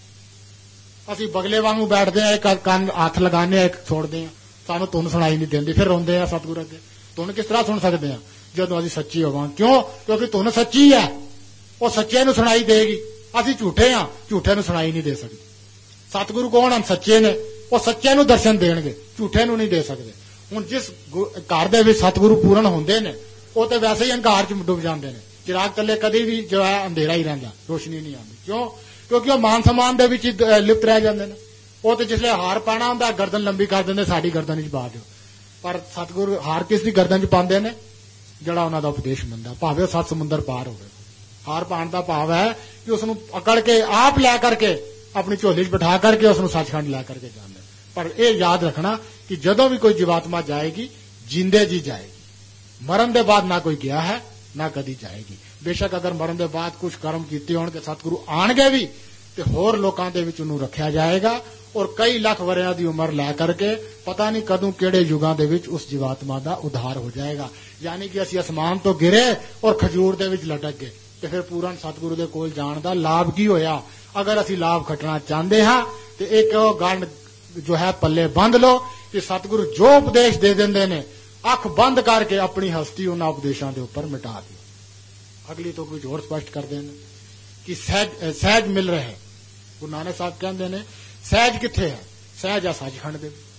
ਅਸੀਂ ਬਗਲੇ ਵਾਂਗੂ ਬੈਠਦੇ ਆ, ਇੱਕ ਕੰਨ ਹੱਥ ਲਗਾਉਂਦੇ ਆ, ਇੱਕ ਛੋੜਦੇ ਆ, ਸਾਨੂੰ ਧੁਨ ਸੁਣਾਈ ਨਹੀਂ ਦਿੰਦੀ, ਫਿਰ ਰੋਂਦੇ ਆ ਸਤਿਗੁਰ ਅੱਗੇ। ਧੁਨ ਕਿਸ ਤਰ੍ਹਾਂ ਸੁਣ ਸਕਦੇ ਆ? ਜਦੋਂ ਅਸੀਂ ਸੱਚੀ ਹੋਵਾਂਗੇ। ਕਿਉਂ? ਕਿਉਂਕਿ ਧੁਨ ਸੱਚੀ ਹੈ, ਉਹ ਸੱਚੇ ਨੂੰ ਸੁਣਾਈ ਦੇਗੀ। ਅਸੀਂ ਝੂਠੇ ਆ, ਝੂਠੇ ਨੂੰ ਸੁਣਾਈ ਨਹੀਂ ਦੇ ਸਕਦੇ। ਸਤਿਗੁਰੂ ਕੌਣ ਹਨ? ਸੱਚੇ ਨੇ, ਉਹ ਸੱਚੇ ਨੂੰ ਦਰਸ਼ਨ ਦੇਣਗੇ, ਝੂਠੇ ਨੂੰ ਨਹੀਂ ਦੇ ਸਕਦੇ। ਹੁਣ ਜਿਸ ਘਰ ਦੇ ਵਿੱਚ ਸਤਿਗੁਰੂ ਪੂਰਨ ਹੁੰਦੇ ਨੇ, ਉਹ ਤੇ ਵੈਸੇ ਹੀ ਹੰਕਾਰ ਚ ਡੁੱਬ ਜਾਂਦੇ ਨੇ। ਚਿਰਾਗ ਥੱਲੇ ਕਦੀ ਵੀ ਜੋ ਹੈ ਅੰਧੇਰਾ ਹੀ ਰਹਿੰਦਾ, ਰੋਸ਼ਨੀ ਨਹੀਂ ਆਉਂਦੀ। ਕਿਉਂ? ਕਿਉਂਕਿ ਉਹ ਮਾਨ ਸਮਾਨ ਦੇ ਵਿੱਚ ਲਿਪਤ ਰਹਿ ਜਾਂਦੇ ਨੇ। ਉਹ ਤੇ ਜਿਸਲੇ ਹਾਰ ਪਾਣਾ ਹੁੰਦਾ, ਗਰਦਨ ਲੰਬੀ ਕਰ ਦਿੰਦੇ, ਸਾਡੀ ਗਰਦਨ ਵਿੱਚ ਪਾ ਦਿਓ। ਪਰ ਸਤਿਗੁਰੂ ਹਾਰ ਕਿਸ ਦੀ ਗਰਦਨ 'ਚ ਪਾਉਂਦੇ ਨੇ? ਜਿਹੜਾ ਉਹਨਾਂ ਦਾ ਉਪਦੇਸ਼ ਮੰਨਦਾ, ਭਾਵੇਂ ਉਹ 7 ਸਮੁੰਦਰ ਪਾਰ ਹੋਵੇ। ਹਾਰ ਪਾਉਣ ਦਾ ਭਾਵ ਹੈ ਕਿ ਉਸ ਨੂੰ ਪਕੜ ਕੇ ਆਪ ਲੈ ਕਰਕੇ ਆਪਣੀ ਝੋਲੀ 'ਚ ਬਿਠਾ ਕਰਕੇ ਉਸ ਨੂੰ ਸੱਚਖੰਡ ਲੈ ਕਰਕੇ ਜਾਂਦੇ। ਪਰ ਇਹ ਯਾਦ ਰੱਖਣਾ ਕਿ ਜਦੋਂ ਵੀ ਕੋਈ ਜੀਵਾਤਮਾ ਜਾਏਗੀ, ਜਿੰਦੇ ਜੀ ਜਾਏਗੀ। ਮਰਨ ਦੇ ਬਾਅਦ ਨਾ ਕੋਈ ਗਿਆ ਹੈ, ਨਾ ਕਦੀ ਜਾਏਗੀ। ਬੇਸ਼ੱਕ ਅਗਰ ਮਰਨ ਦੇ ਬਾਅਦ ਕੁਝ ਕਰਮ ਕੀਤੇ ਹੋਣਗੇ, ਸਤਿਗੁਰੂ ਆਣਗੇ ਵੀ ਤੇ ਹੋਰ ਲੋਕਾਂ ਦੇ ਵਿੱਚ ਉਹਨੂੰ ਰੱਖਿਆ ਜਾਏਗਾ। ਔਰ ਕਈ ਲੱਖ ਵਰਿਆਂ ਦੀ ਉਮਰ ਲੈ ਕਰਕੇ ਪਤਾ ਨਹੀਂ ਕਦੋਂ ਕਿਹੜੇ ਯੁਗਾਂ ਦੇ ਵਿੱਚ ਉਸ ਜੀਵਾਤਮਾ ਦਾ ਉਧਾਰ ਹੋ ਜਾਏਗਾ। ਯਾਨੀ ਕਿ ਅਸੀਂ ਅਸਮਾਨ ਤੋਂ ਗਿਰੇ ਔਰ ਖਜੂਰ ਦੇ ਵਿੱਚ ਲਟਕ ਗਏ, ਤੇ ਫਿਰ ਪੂਰਨ ਸਤਿਗੁਰੂ ਦੇ ਕੋਲ ਜਾਣ ਦਾ ਲਾਭ ਕੀ ਹੋਇਆ? ਅਗਰ ਅਸੀਂ ਲਾਭ ਖੱਟਣਾ ਚਾਹੁੰਦੇ ਹਾਂ ਤੇ ਇੱਕ ਗੰਢ ਜੋ ਹੈ ਪੱਲੇ ਬੰਦ ਲਓ ਕਿ ਸਤਿਗੁਰੂ ਜੋ ਉਪਦੇਸ਼ ਦੇ ਦਿੰਦੇ ਨੇ, ਅੱਖ ਬੰਦ ਕਰਕੇ ਆਪਣੀ ਹਸਤੀ ਉਹਨਾਂ ਉਪਦੇਸ਼ਾਂ ਦੇ ਉੱਪਰ ਮਿਟਾ ਦਿਓ। ਅਗਲੀ ਤੋਂ ਕੁਝ ਹੋਰ ਸਪਸ਼ਟ ਕਰਦੇ ਨੇ ਕਿ ਸਹਿਜ ਮਿਲ ਰਹੇ। ਗੁਰੂ ਨਾਨਕ ਸਾਹਿਬ ਕਹਿੰਦੇ ਨੇ ਸਹਿਜ ਕਿੱਥੇ ਹੈ? ਸਹਿਜ ਆ ਸੱਚਖੰਡ ਦੇ।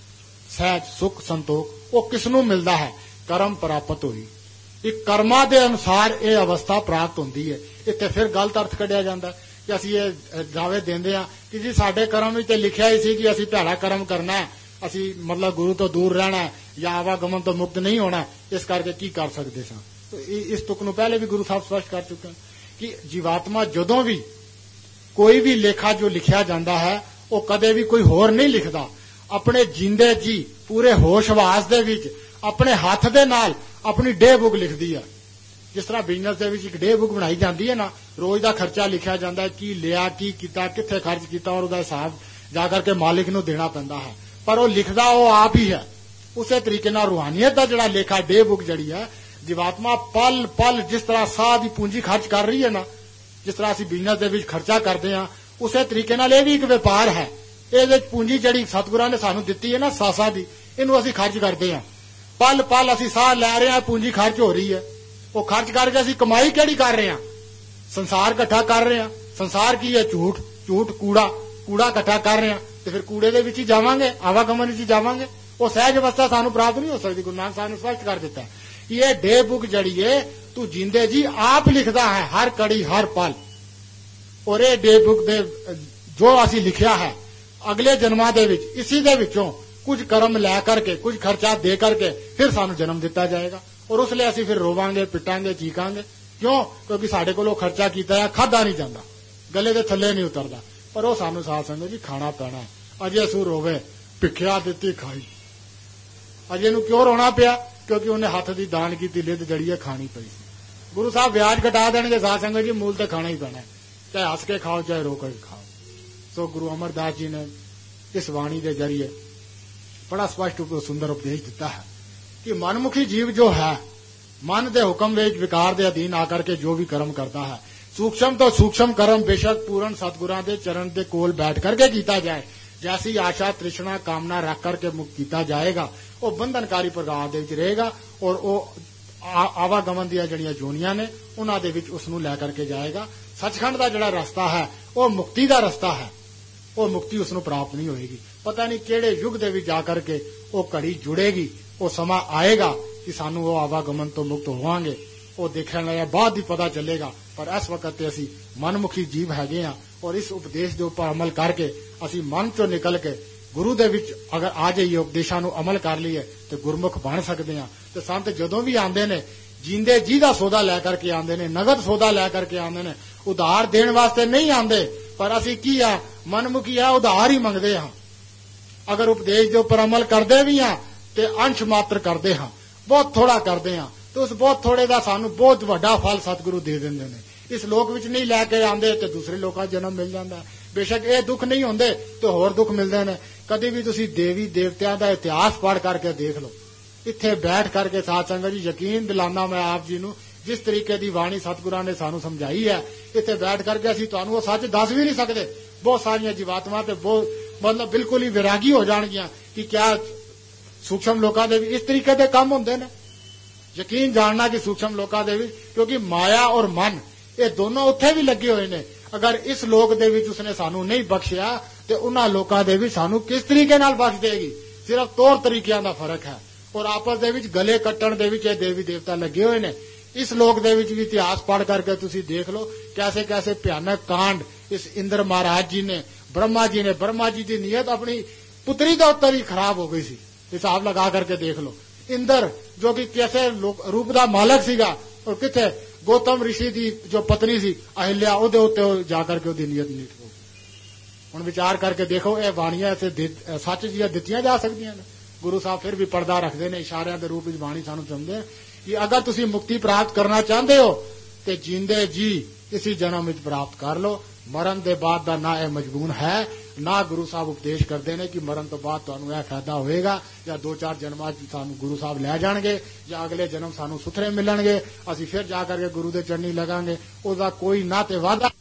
ਸਹਿਜ ਸੁਖ ਸੰਤੋਖ ਉਹ ਕਿਸ ਨੂੰ ਮਿਲਦਾ ਹੈ? ਕਰਮ ਪ੍ਰਾਪਤ ਹੋਈ। ਇੱਕ ਕਰਮਾਂ ਦੇ ਅਨੁਸਾਰ ਇਹ ਅਵਸਥਾ ਪ੍ਰਾਪਤ ਹੁੰਦੀ ਹੈ। ਇੱਥੇ ਫਿਰ ਗਲਤ ਅਰਥ ਕੱਢਿਆ ਜਾਂਦਾ ਕਿ ਅਸੀਂ ਇਹ ਦਾਅਵੇ ਦਿੰਦੇ ਹਾਂ ਕਿ ਜੀ ਸਾਡੇ ਕਰਮ ਵਿੱਚ ਲਿਖਿਆ ਹੀ ਸੀ ਕਿ ਅਸੀਂ ਭੈੜਾ ਕਰਮ ਕਰਨਾ ਹੈ, ਅਸੀਂ ਮਤਲਬ ਗੁਰੂ ਤੋਂ ਦੂਰ ਰਹਿਣਾ ਹੈ ਜਾਂ ਆਵਾਗਮਨ ਤੋਂ ਮੁਕਤ ਨਹੀਂ ਹੋਣਾ, ਇਸ ਕਰਕੇ ਕੀ ਕਰ ਸਕਦੇ ਸਾਂ। ਇਸ ਤੁਕ ਨੂੰ ਪਹਿਲੇ ਵੀ ਗੁਰੂ ਸਾਹਿਬ ਸਪਸ਼ਟ ਕਰ ਚੁੱਕੇ ਹਨ ਕਿ ਜੀਵਾਤਮਾ ਜਦੋਂ ਵੀ ਕੋਈ ਵੀ ਲੇਖਾ ਜੋ ਲਿਖਿਆ ਜਾਂਦਾ ਹੈ ਉਹ ਕਦੇ ਵੀ ਕੋਈ ਹੋਰ ਨਹੀਂ ਲਿਖਦਾ। ਆਪਣੇ ਜਿੰਦੇ ਜੀ ਪੂਰੇ ਹੋਸ਼ ਹਵਾਸ ਦੇ ਵਿੱਚ ਆਪਣੇ ਹੱਥ ਦੇ ਨਾਲ ਆਪਣੀ ਡੇ ਬੁੱਕ ਲਿਖਦੀ ਹੈ। ਜਿਸ ਤਰ੍ਹਾਂ ਬਿਜ਼ਨਸ ਦੇ ਵਿੱਚ ਇੱਕ ਡੇ ਬੁੱਕ ਬਣਾਈ ਜਾਂਦੀ ਹੈ ਨਾ, ਰੋਜ਼ ਦਾ ਖਰਚਾ ਲਿਖਿਆ ਜਾਂਦਾ ਹੈ, ਕੀ ਲਿਆ, ਕੀ ਕੀਤਾ, ਕਿੱਥੇ ਖਰਚ ਕੀਤਾ, ਔਰ ਉਹਦਾ ਹਿਸਾਬ ਜਾ ਕਰਕੇ ਮਾਲਿਕ ਨੂੰ ਦੇਣਾ ਪੈਂਦਾ ਹੈ। ਪਰ ਉਹ ਲਿਖਦਾ ਉਹ ਆਪ ਹੀ ਹੈ। ਉਸੇ ਤਰੀਕੇ ਨਾਲ ਰੂਹਾਨੀਅਤ ਦਾ ਜਿਹੜਾ ਲੇਖਾ ਡੇ ਬੁੱਕ ਜਿਹੜੀ ਹੈ, ਜੀਵਾਤਮਾ ਪਲ ਪਲ ਜਿਸ ਤਰ੍ਹਾਂ ਸਾਹ ਦੀ ਪੂੰਜੀ ਖਰਚ ਕਰ ਰਹੀ ਹੈ ਨਾ, ਜਿਸ ਤਰ੍ਹਾਂ ਅਸੀਂ ਬਿਜ਼ਨਸ ਦੇ ਵਿੱਚ ਖਰਚਾ ਕਰਦੇ ਹਾਂ, ਉਸੇ ਤਰੀਕੇ ਨਾਲ ਇਹ ਵੀ ਇੱਕ ਵਪਾਰ ਹੈ। ਇਹਦੇ ਵਿੱਚ ਪੂੰਜੀ ਜਿਹੜੀ ਸਤਿਗੁਰਾਂ ਨੇ ਸਾਨੂੰ ਦਿੱਤੀ ਹੈ ਨਾ ਸਾਸਾਂ ਦੀ, ਇਹਨੂੰ ਅਸੀਂ ਖਰਚ ਕਰਦੇ ਹਾਂ। ਪਲ ਪਲ ਅਸੀਂ ਸਾਹ ਲੈ ਰਹੇ ਹਾਂ, ਪੂੰਜੀ ਖਰਚ ਹੋ ਰਹੀ ਹੈ। ਉਹ ਖਰਚ ਕਰਕੇ ਅਸੀਂ ਕਮਾਈ ਕਿਹੜੀ ਕਰ ਰਹੇ ਹਾਂ? ਸੰਸਾਰ ਇਕੱਠਾ ਕਰ ਰਹੇ ਹਾਂ। ਸੰਸਾਰ ਕੀ ਹੈ? ਝੂਠ, ਝੂਠ ਕੂੜਾ ਇਕੱਠਾ ਕਰ ਰਹੇ ਹਾਂ, ਤੇ ਫਿਰ ਕੂੜੇ ਦੇ ਵਿੱਚ ਹੀ ਜਾਵਾਂਗੇ, ਆਵਾਗਮਨ ਵਿੱਚ ਹੀ ਜਾਵਾਂਗੇ। ਉਹ ਸਹਿਜ ਅਵਸਥਾ ਸਾਨੂੰ ਪ੍ਰਾਪਤ ਨਹੀਂ ਹੋ ਸਕਦੀ। ਗੁਰੂ ਨਾਨਕ ਸਾਹਿਬ ਨੇ ਸਪਸ਼ਟ ਕਰ ਦਿੱਤਾ ਕਿ ਇਹ ਡੇ ਬੁੱਕ ਜਿਹੜੀ ਹੈ ਤੂੰ ਜਿੰਦੇ ਜੀ ਆਪ ਲਿਖਦਾ ਹੈ ਹਰ ਕੜੀ ਹਰ ਪਲ। ਔਰ ਇਹ ਡੇ ਬੁੱਕ ਦੇ ਜੋ ਅਸੀਂ ਲਿਖਿਆ ਹੈ ਅਗਲੇ ਜਨਮਾਂ ਦੇ ਵਿੱਚ ਇसी ਦੇ ਵਿੱਚੋਂ ਕੁਝ ਕਰਮ ਲੈ ਕਰਕੇ, ਕੁਝ ਖਰਚਾ ਦੇ ਕਰਕੇ ਫਿਰ ਸਾਨੂੰ ਜਨਮ ਦਿੱਤਾ ਜਾਏਗਾ। ਔਰ ਉਸ ਲਈ ਅਸੀਂ ਫਿਰ ਰੋਵਾਂਗੇ, ਪਿੱਟਾਂਗੇ, ਚੀਕਾਂਗੇ। ਕਿਉਂ? ਕਿਉਂਕਿ ਸਾਡੇ ਕੋਲੋਂ ਖਰਚਾ ਕੀਤਾ ਹੈ, ਖਾਧਾ ਨਹੀਂ ਜਾਂਦਾ, ਗਲੇ ਦੇ ਥੱਲੇ ਨਹੀਂ ਉਤਰਦਾ। ਪਰ ਉਹ ਸਾਨੂੰ ਸਾਧ ਸੰਗਤ ਜੀ ਖਾਣਾ ਪੈਣਾ। ਅਜੇ ਸੂ ਰੋਵੇ, ਭਿੱਖਿਆ ਦਿੱਤੀ ਖਾਈ। ਅਜੇ ਨੂੰ ਕਿਉਂ ਰੋਣਾ ਪਿਆ? ਕਿਉਂਕਿ ਉਹਨੇ ਹੱਥ ਦੀ ਦਾਨ ਕੀਤੀ ਲਿੱਦ ਜੜੀ ਹੈ, ਖਾਣੀ ਪਈ ਸੀ। ਗੁਰੂ ਸਾਹਿਬ ਵਿਆਜ ਘਟਾ ਦੇਣਗੇ ਸਾਧ ਸੰਗਤ ਜੀ, ਮੂਲ ਤੇ ਖਾਣਾ ਹੀ ਪੈਣਾ, ਚਾਹੇ ਹੱਸ ਕੇ ਖਾਓ ਚਾਹੇ ਰੋ ਕੇ ਖਾਓ। ਸੋ ਗੁਰੂ ਅਮਰਦਾਸ ਜੀ ਨੇ ਇਸ ਬਾਣੀ ਦੇ ਜਰੀਏ ਬੜਾ ਸਪਸ਼ਟ ਸੁੰਦਰ ਉਪਦੇਸ਼ ਦਿੱਤਾ ਹੈ ਕਿ ਮਨਮੁਖੀ ਜੀਵ ਜੋ ਹੈ ਮਨ ਦੇ ਹੁਕਮ ਵਿੱਚ ਵਿਕਾਰ ਦੇ ਅਧੀਨ ਆ ਕਰਕੇ ਜੋ ਵੀ ਕਰਮ ਕਰਦਾ ਹੈ, ਸੂਖਸ਼ਮ ਤੋਂ ਸੂਖਸ਼ਮ ਕਰਮ ਬੇਸ਼ੱਕ ਪੂਰਨ ਸਤਿਗੁਰਾਂ ਦੇ ਚਰਨ ਦੇ ਕੋਲ ਬੈਠ ਕਰਕੇ ਕੀਤਾ ਜਾਏ, ਜੈਸੀ ਆਸ਼ਾ ਤ੍ਰਿਸ਼ਨਾ ਕਾਮਨਾ ਰੱਖ ਕਰਕੇ ਮੁਕਤ ਕੀਤਾ ਜਾਏਗਾ, ਉਹ ਬੰਧਨਕਾਰੀ ਪ੍ਰਕਾਰ ਦੇ ਵਿੱਚ ਰਹੇਗਾ। ਔਰ ਉਹ ਆਵਾਗਮਨ ਦੀਆਂ ਜਿਹੜੀਆਂ ਜੋਨੀਆਂ ਨੇ ਉਹਨਾਂ ਦੇ ਵਿੱਚ ਉਸ ਨੂੰ ਲੈ ਕਰਕੇ ਜਾਏਗਾ। ਸੱਚਖੰਡ ਦਾ ਜਿਹੜਾ ਰਸਤਾ ਹੈ ਉਹ ਮੁਕਤੀ ਦਾ ਰਸਤਾ ਹੈ। ਉਹ ਮੁਕਤੀ ਉਸ ਨੂੰ ਪ੍ਰਾਪਤ ਨਹੀਂ ਹੋਏਗੀ। ਪਤਾ ਨਹੀਂ ਕਿਹੜੇ ਯੁੱਗ ਦੇ ਵਿੱਚ ਜਾ ਕਰਕੇ ਉਹ ਘੜੀ ਜੁੜੇਗੀ। ਉਹ ਸਮਾਂ ਆਏਗਾ ਕਿ ਸਾਨੂੰ ਉਹ ਆਵਾਗਮਨ ਤੋਂ ਮੁਕਤ ਹੋਵਾਂਗੇ। ਉਹ ਦੇਖਣ ਲਈ ਬਾਅਦ ਹੀ ਪਤਾ ਚੱਲੇਗਾ। ਪਰ ਇਸ ਵਕਤ ਤੇ ਅਸੀਂ ਮਨਮੁਖੀ ਜੀਵ ਹੈਗੇ ਹਾਂ। ਔਰ ਇਸ ਉਪਦੇਸ਼ ਦੇ ਉੱਪਰ ਅਮਲ ਕਰਕੇ ਅਸੀਂ ਮਨ ਚੋਂ ਨਿਕਲ ਕੇ ਗੁਰੂ ਦੇ ਵਿੱਚ ਅਗਰ ਆ ਜਾਈਏ, ਉਪਦੇਸ਼ਾਂ ਨੂੰ ਅਮਲ ਕਰ ਲਈਏ ਤੇ ਗੁਰਮੁਖ ਬਣ ਸਕਦੇ ਹਾਂ। ਤੇ ਸੰਤ ਜਦੋਂ ਵੀ ਆਉਂਦੇ ਨੇ ਜਿੰਦੇ ਜੀ ਦਾ ਸੌਦਾ ਲੈ ਕਰਕੇ ਆਉਂਦੇ ਨੇ, ਨਗਦ ਸੌਦਾ ਲੈ ਕਰਕੇ ਆਉਂਦੇ ਨੇ। ਉਧਾਰ ਦੇਣ ਵਾਸਤੇ ਨਹੀਂ ਆਉਂਦੇ। ਪਰ ਅਸੀਂ ਕੀ ਆ, ਮਨਮੁਖੀ ਆ, ਉਧਾਰ ਹੀ ਮੰਗਦੇ ਹਾਂ। ਅਗਰ ਉਪਦੇਸ਼ ਦੇ ਉੱਪਰ ਅਮਲ ਕਰਦੇ ਵੀ ਹਾਂ ਤੇ ਅੰਸ਼ ਮਾਤਰ ਕਰਦੇ ਹਾਂ, ਬਹੁਤ ਥੋੜਾ ਕਰਦੇ ਹਾਂ, ਤੇ ਉਸ ਬਹੁਤ ਥੋੜੇ ਦਾ ਸਾਨੂੰ ਬਹੁਤ ਵੱਡਾ ਫਲ ਸਤਿਗੁਰੂ ਦੇ ਦਿੰਦੇ ਨੇ। ਇਸ ਲੋਕ ਵਿੱਚ ਨਹੀਂ ਲੈ ਕੇ ਆਉਂਦੇ ਤੇ ਦੂਸਰੇ ਲੋਕਾਂ ਜਨਮ ਮਿਲ ਜਾਂਦਾ। ਬੇਸ਼ੱਕ ਇਹ ਦੁੱਖ ਨਹੀਂ ਹੁੰਦੇ ਤੇ ਹੋਰ ਦੁੱਖ ਮਿਲਦੇ ਨੇ। ਕਦੇ ਵੀ ਤੁਸੀਂ ਦੇਵੀ ਦੇਵਤਿਆਂ ਦਾ ਇਤਿਹਾਸ ਪੜ੍ਹ ਕਰਕੇ ਦੇਖ ਲਓ। ਇੱਥੇ ਬੈਠ ਕਰਕੇ ਸਾਧ ਸੰਗਤ ਜੀ ਯਕੀਨ ਦਿਲਾਨਾ ਮੈਂ ਆਪ ਜੀ ਨੂੰ, ਜਿਸ ਤਰੀਕੇ ਦੀ ਬਾਣੀ ਸਤਿਗੁਰਾਂ ਨੇ ਸਾਨੂੰ ਸਮਝਾਈ ਹੈ, ਇੱਥੇ ਬੈਠ ਕਰਕੇ ਅਸੀਂ ਤੁਹਾਨੂੰ ਉਹ ਸੱਚ ਦੱਸ ਵੀ ਨਹੀਂ ਸਕਦੇ। ਬਹੁਤ ਸਾਰੀਆਂ ਜੀਵਾਤਮਾ ਤੇ ਬਹੁਤ ਮਤਲਬ ਬਿਲਕੁਲ ਹੀ ਵਿਰਾਗੀ ਹੋ ਜਾਣਗੀਆਂ ਕਿ ਕਿਆ ਸੂਖਸ਼ਮ ਲੋਕਾਂ ਦੇ ਵੀ ਇਸ ਤਰੀਕੇ ਦੇ ਕੰਮ ਹੁੰਦੇ ਨੇ। ਯਕੀਨ ਜਾਣਨਾ ਕਿ ਸੂਖਸ਼ਮ ਲੋਕਾਂ ਦੇ ਵਿੱਚ, ਕਿਉਂਕਿ ਮਾਇਆ ਔਰ ਮਨ ਇਹ ਦੋਨੋਂ ਉੱਥੇ ਵੀ ਲੱਗੇ ਹੋਏ ਨੇ। ਅਗਰ ਇਸ ਲੋਕ ਦੇ ਵਿੱਚ ਉਸਨੇ ਸਾਨੂੰ ਨਹੀਂ ਬਖਸ਼ਿਆ ਤੇ ਉਹਨਾਂ ਲੋਕਾਂ ਦੇ ਵਿੱਚ ਸਾਨੂੰ ਕਿਸ ਤਰੀਕੇ ਨਾਲ ਬਖਸ਼ ਦੇਗੀ। ਸਿਰਫ ਤੌਰ ਤਰੀਕਿਆਂ ਦਾ ਫਰਕ ਹੈ। ਔਰ ਆਪਸ ਦੇ ਵਿੱਚ ਗਲੇ ਕੱਟਣ ਦੇ ਵਿੱਚ ਇਹ ਦੇਵੀ ਦੇਵਤਾ ਲੱਗੇ ਹੋਏ ਨੇ। ਇਸ ਲੋਕ ਦੇ ਵਿੱਚ ਵੀ ਇਤਿਹਾਸ ਪੜ੍ਹ ਕਰਕੇ ਤੁਸੀਂ ਦੇਖ ਲਓ ਕੈਸੇ ਕੈਸੇ ਭਿਆਨਕ ਕਾਂਡ ਇਸ ਇੰਦਰ ਮਹਾਰਾਜ ਜੀ ਨੇ, ਬ੍ਰਹਮਾ ਜੀ ਦੀ ਨੀਅਤ ਆਪਣੀ ਪੁੱਤਰੀ ਦੇ ਉੱਤੇ ਹੀ ਖਰਾਬ ਹੋ ਗਈ ਸੀ। ਹਿਸਾਬ ਲਗਾ ਕਰਕੇ ਦੇਖ ਲਓ। ਇੰਦਰ ਜੋ ਕਿ ਕੈਸੇ ਰੂਪ ਦਾ ਮਾਲਕ ਸੀਗਾ, ਔਰ ਕਿੱਥੇ ਗੌਤਮ ਰਿਸ਼ੀ ਦੀ ਜੋ ਪਤਨੀ ਸੀ ਅਹਿਲਿਆ, ਉਹਦੇ ਉੱਤੇ ਜਾ ਕਰਕੇ ਉਹਦੀ ਨੀਅਤ ਨੀਟ ਹੋ ਗਈ। ਹੁਣ ਵਿਚਾਰ ਕਰਕੇ ਦੇਖੋ ਇਹ ਬਾਣੀਆਂ ਸੱਚ ਦੀਆਂ ਦਿੱਤੀਆਂ ਜਾ ਸਕਦੀਆਂ ਨੇ। ਗੁਰੂ ਸਾਹਿਬ ਫਿਰ ਵੀ ਪਰਦਾ ਰੱਖਦੇ ਨੇ, ਇਸ਼ਾਰਿਆਂ ਦੇ ਰੂਪ ਵਿੱਚ ਬਾਣੀ ਸਾਨੂੰ ਸਮਝਦੇ ਕਿ ਅਗਰ ਤੁਸੀਂ ਮੁਕਤੀ ਪ੍ਰਾਪਤ ਕਰਨਾ ਚਾਹੁੰਦੇ ਹੋ ਤੇ ਜਿੰਦੇ ਜੀ ਇसी ਜਨਮ ਵਿੱਚ ਪ੍ਰਾਪਤ ਕਰ ਲਓ। ਮਰਨ ਦੇ ਬਾਅਦ ਦਾ ਨਾ ਇਹ ਮਜਬੂਨ ਹੈ, ਨਾ ਗੁਰੂ ਸਾਹਿਬ ਉਪਦੇਸ਼ ਕਰਦੇ ਨੇ ਕਿ ਮਰਨ ਤੋਂ ਬਾਅਦ ਤੁਹਾਨੂੰ ਇਹ ਫਾਇਦਾ ਹੋਏਗਾ ਜਾਂ 2-4 ਜਨਮਾਂ 'ਚ ਸਾਨੂੰ ਗੁਰੂ ਸਾਹਿਬ ਲੈ ਜਾਣਗੇ ਜਾਂ ਅਗਲੇ ਜਨਮ ਸਾਨੂੰ ਸੁਥਰੇ ਮਿਲਣਗੇ, ਅਸੀਂ ਫਿਰ ਜਾ ਕਰਕੇ ਗੁਰੂ ਦੇ ਚਰਨੀ ਲਗਾਂਗੇ। ਉਹਦਾ ਕੋਈ ਨਾ ਤੇ ਵਾਅਦਾ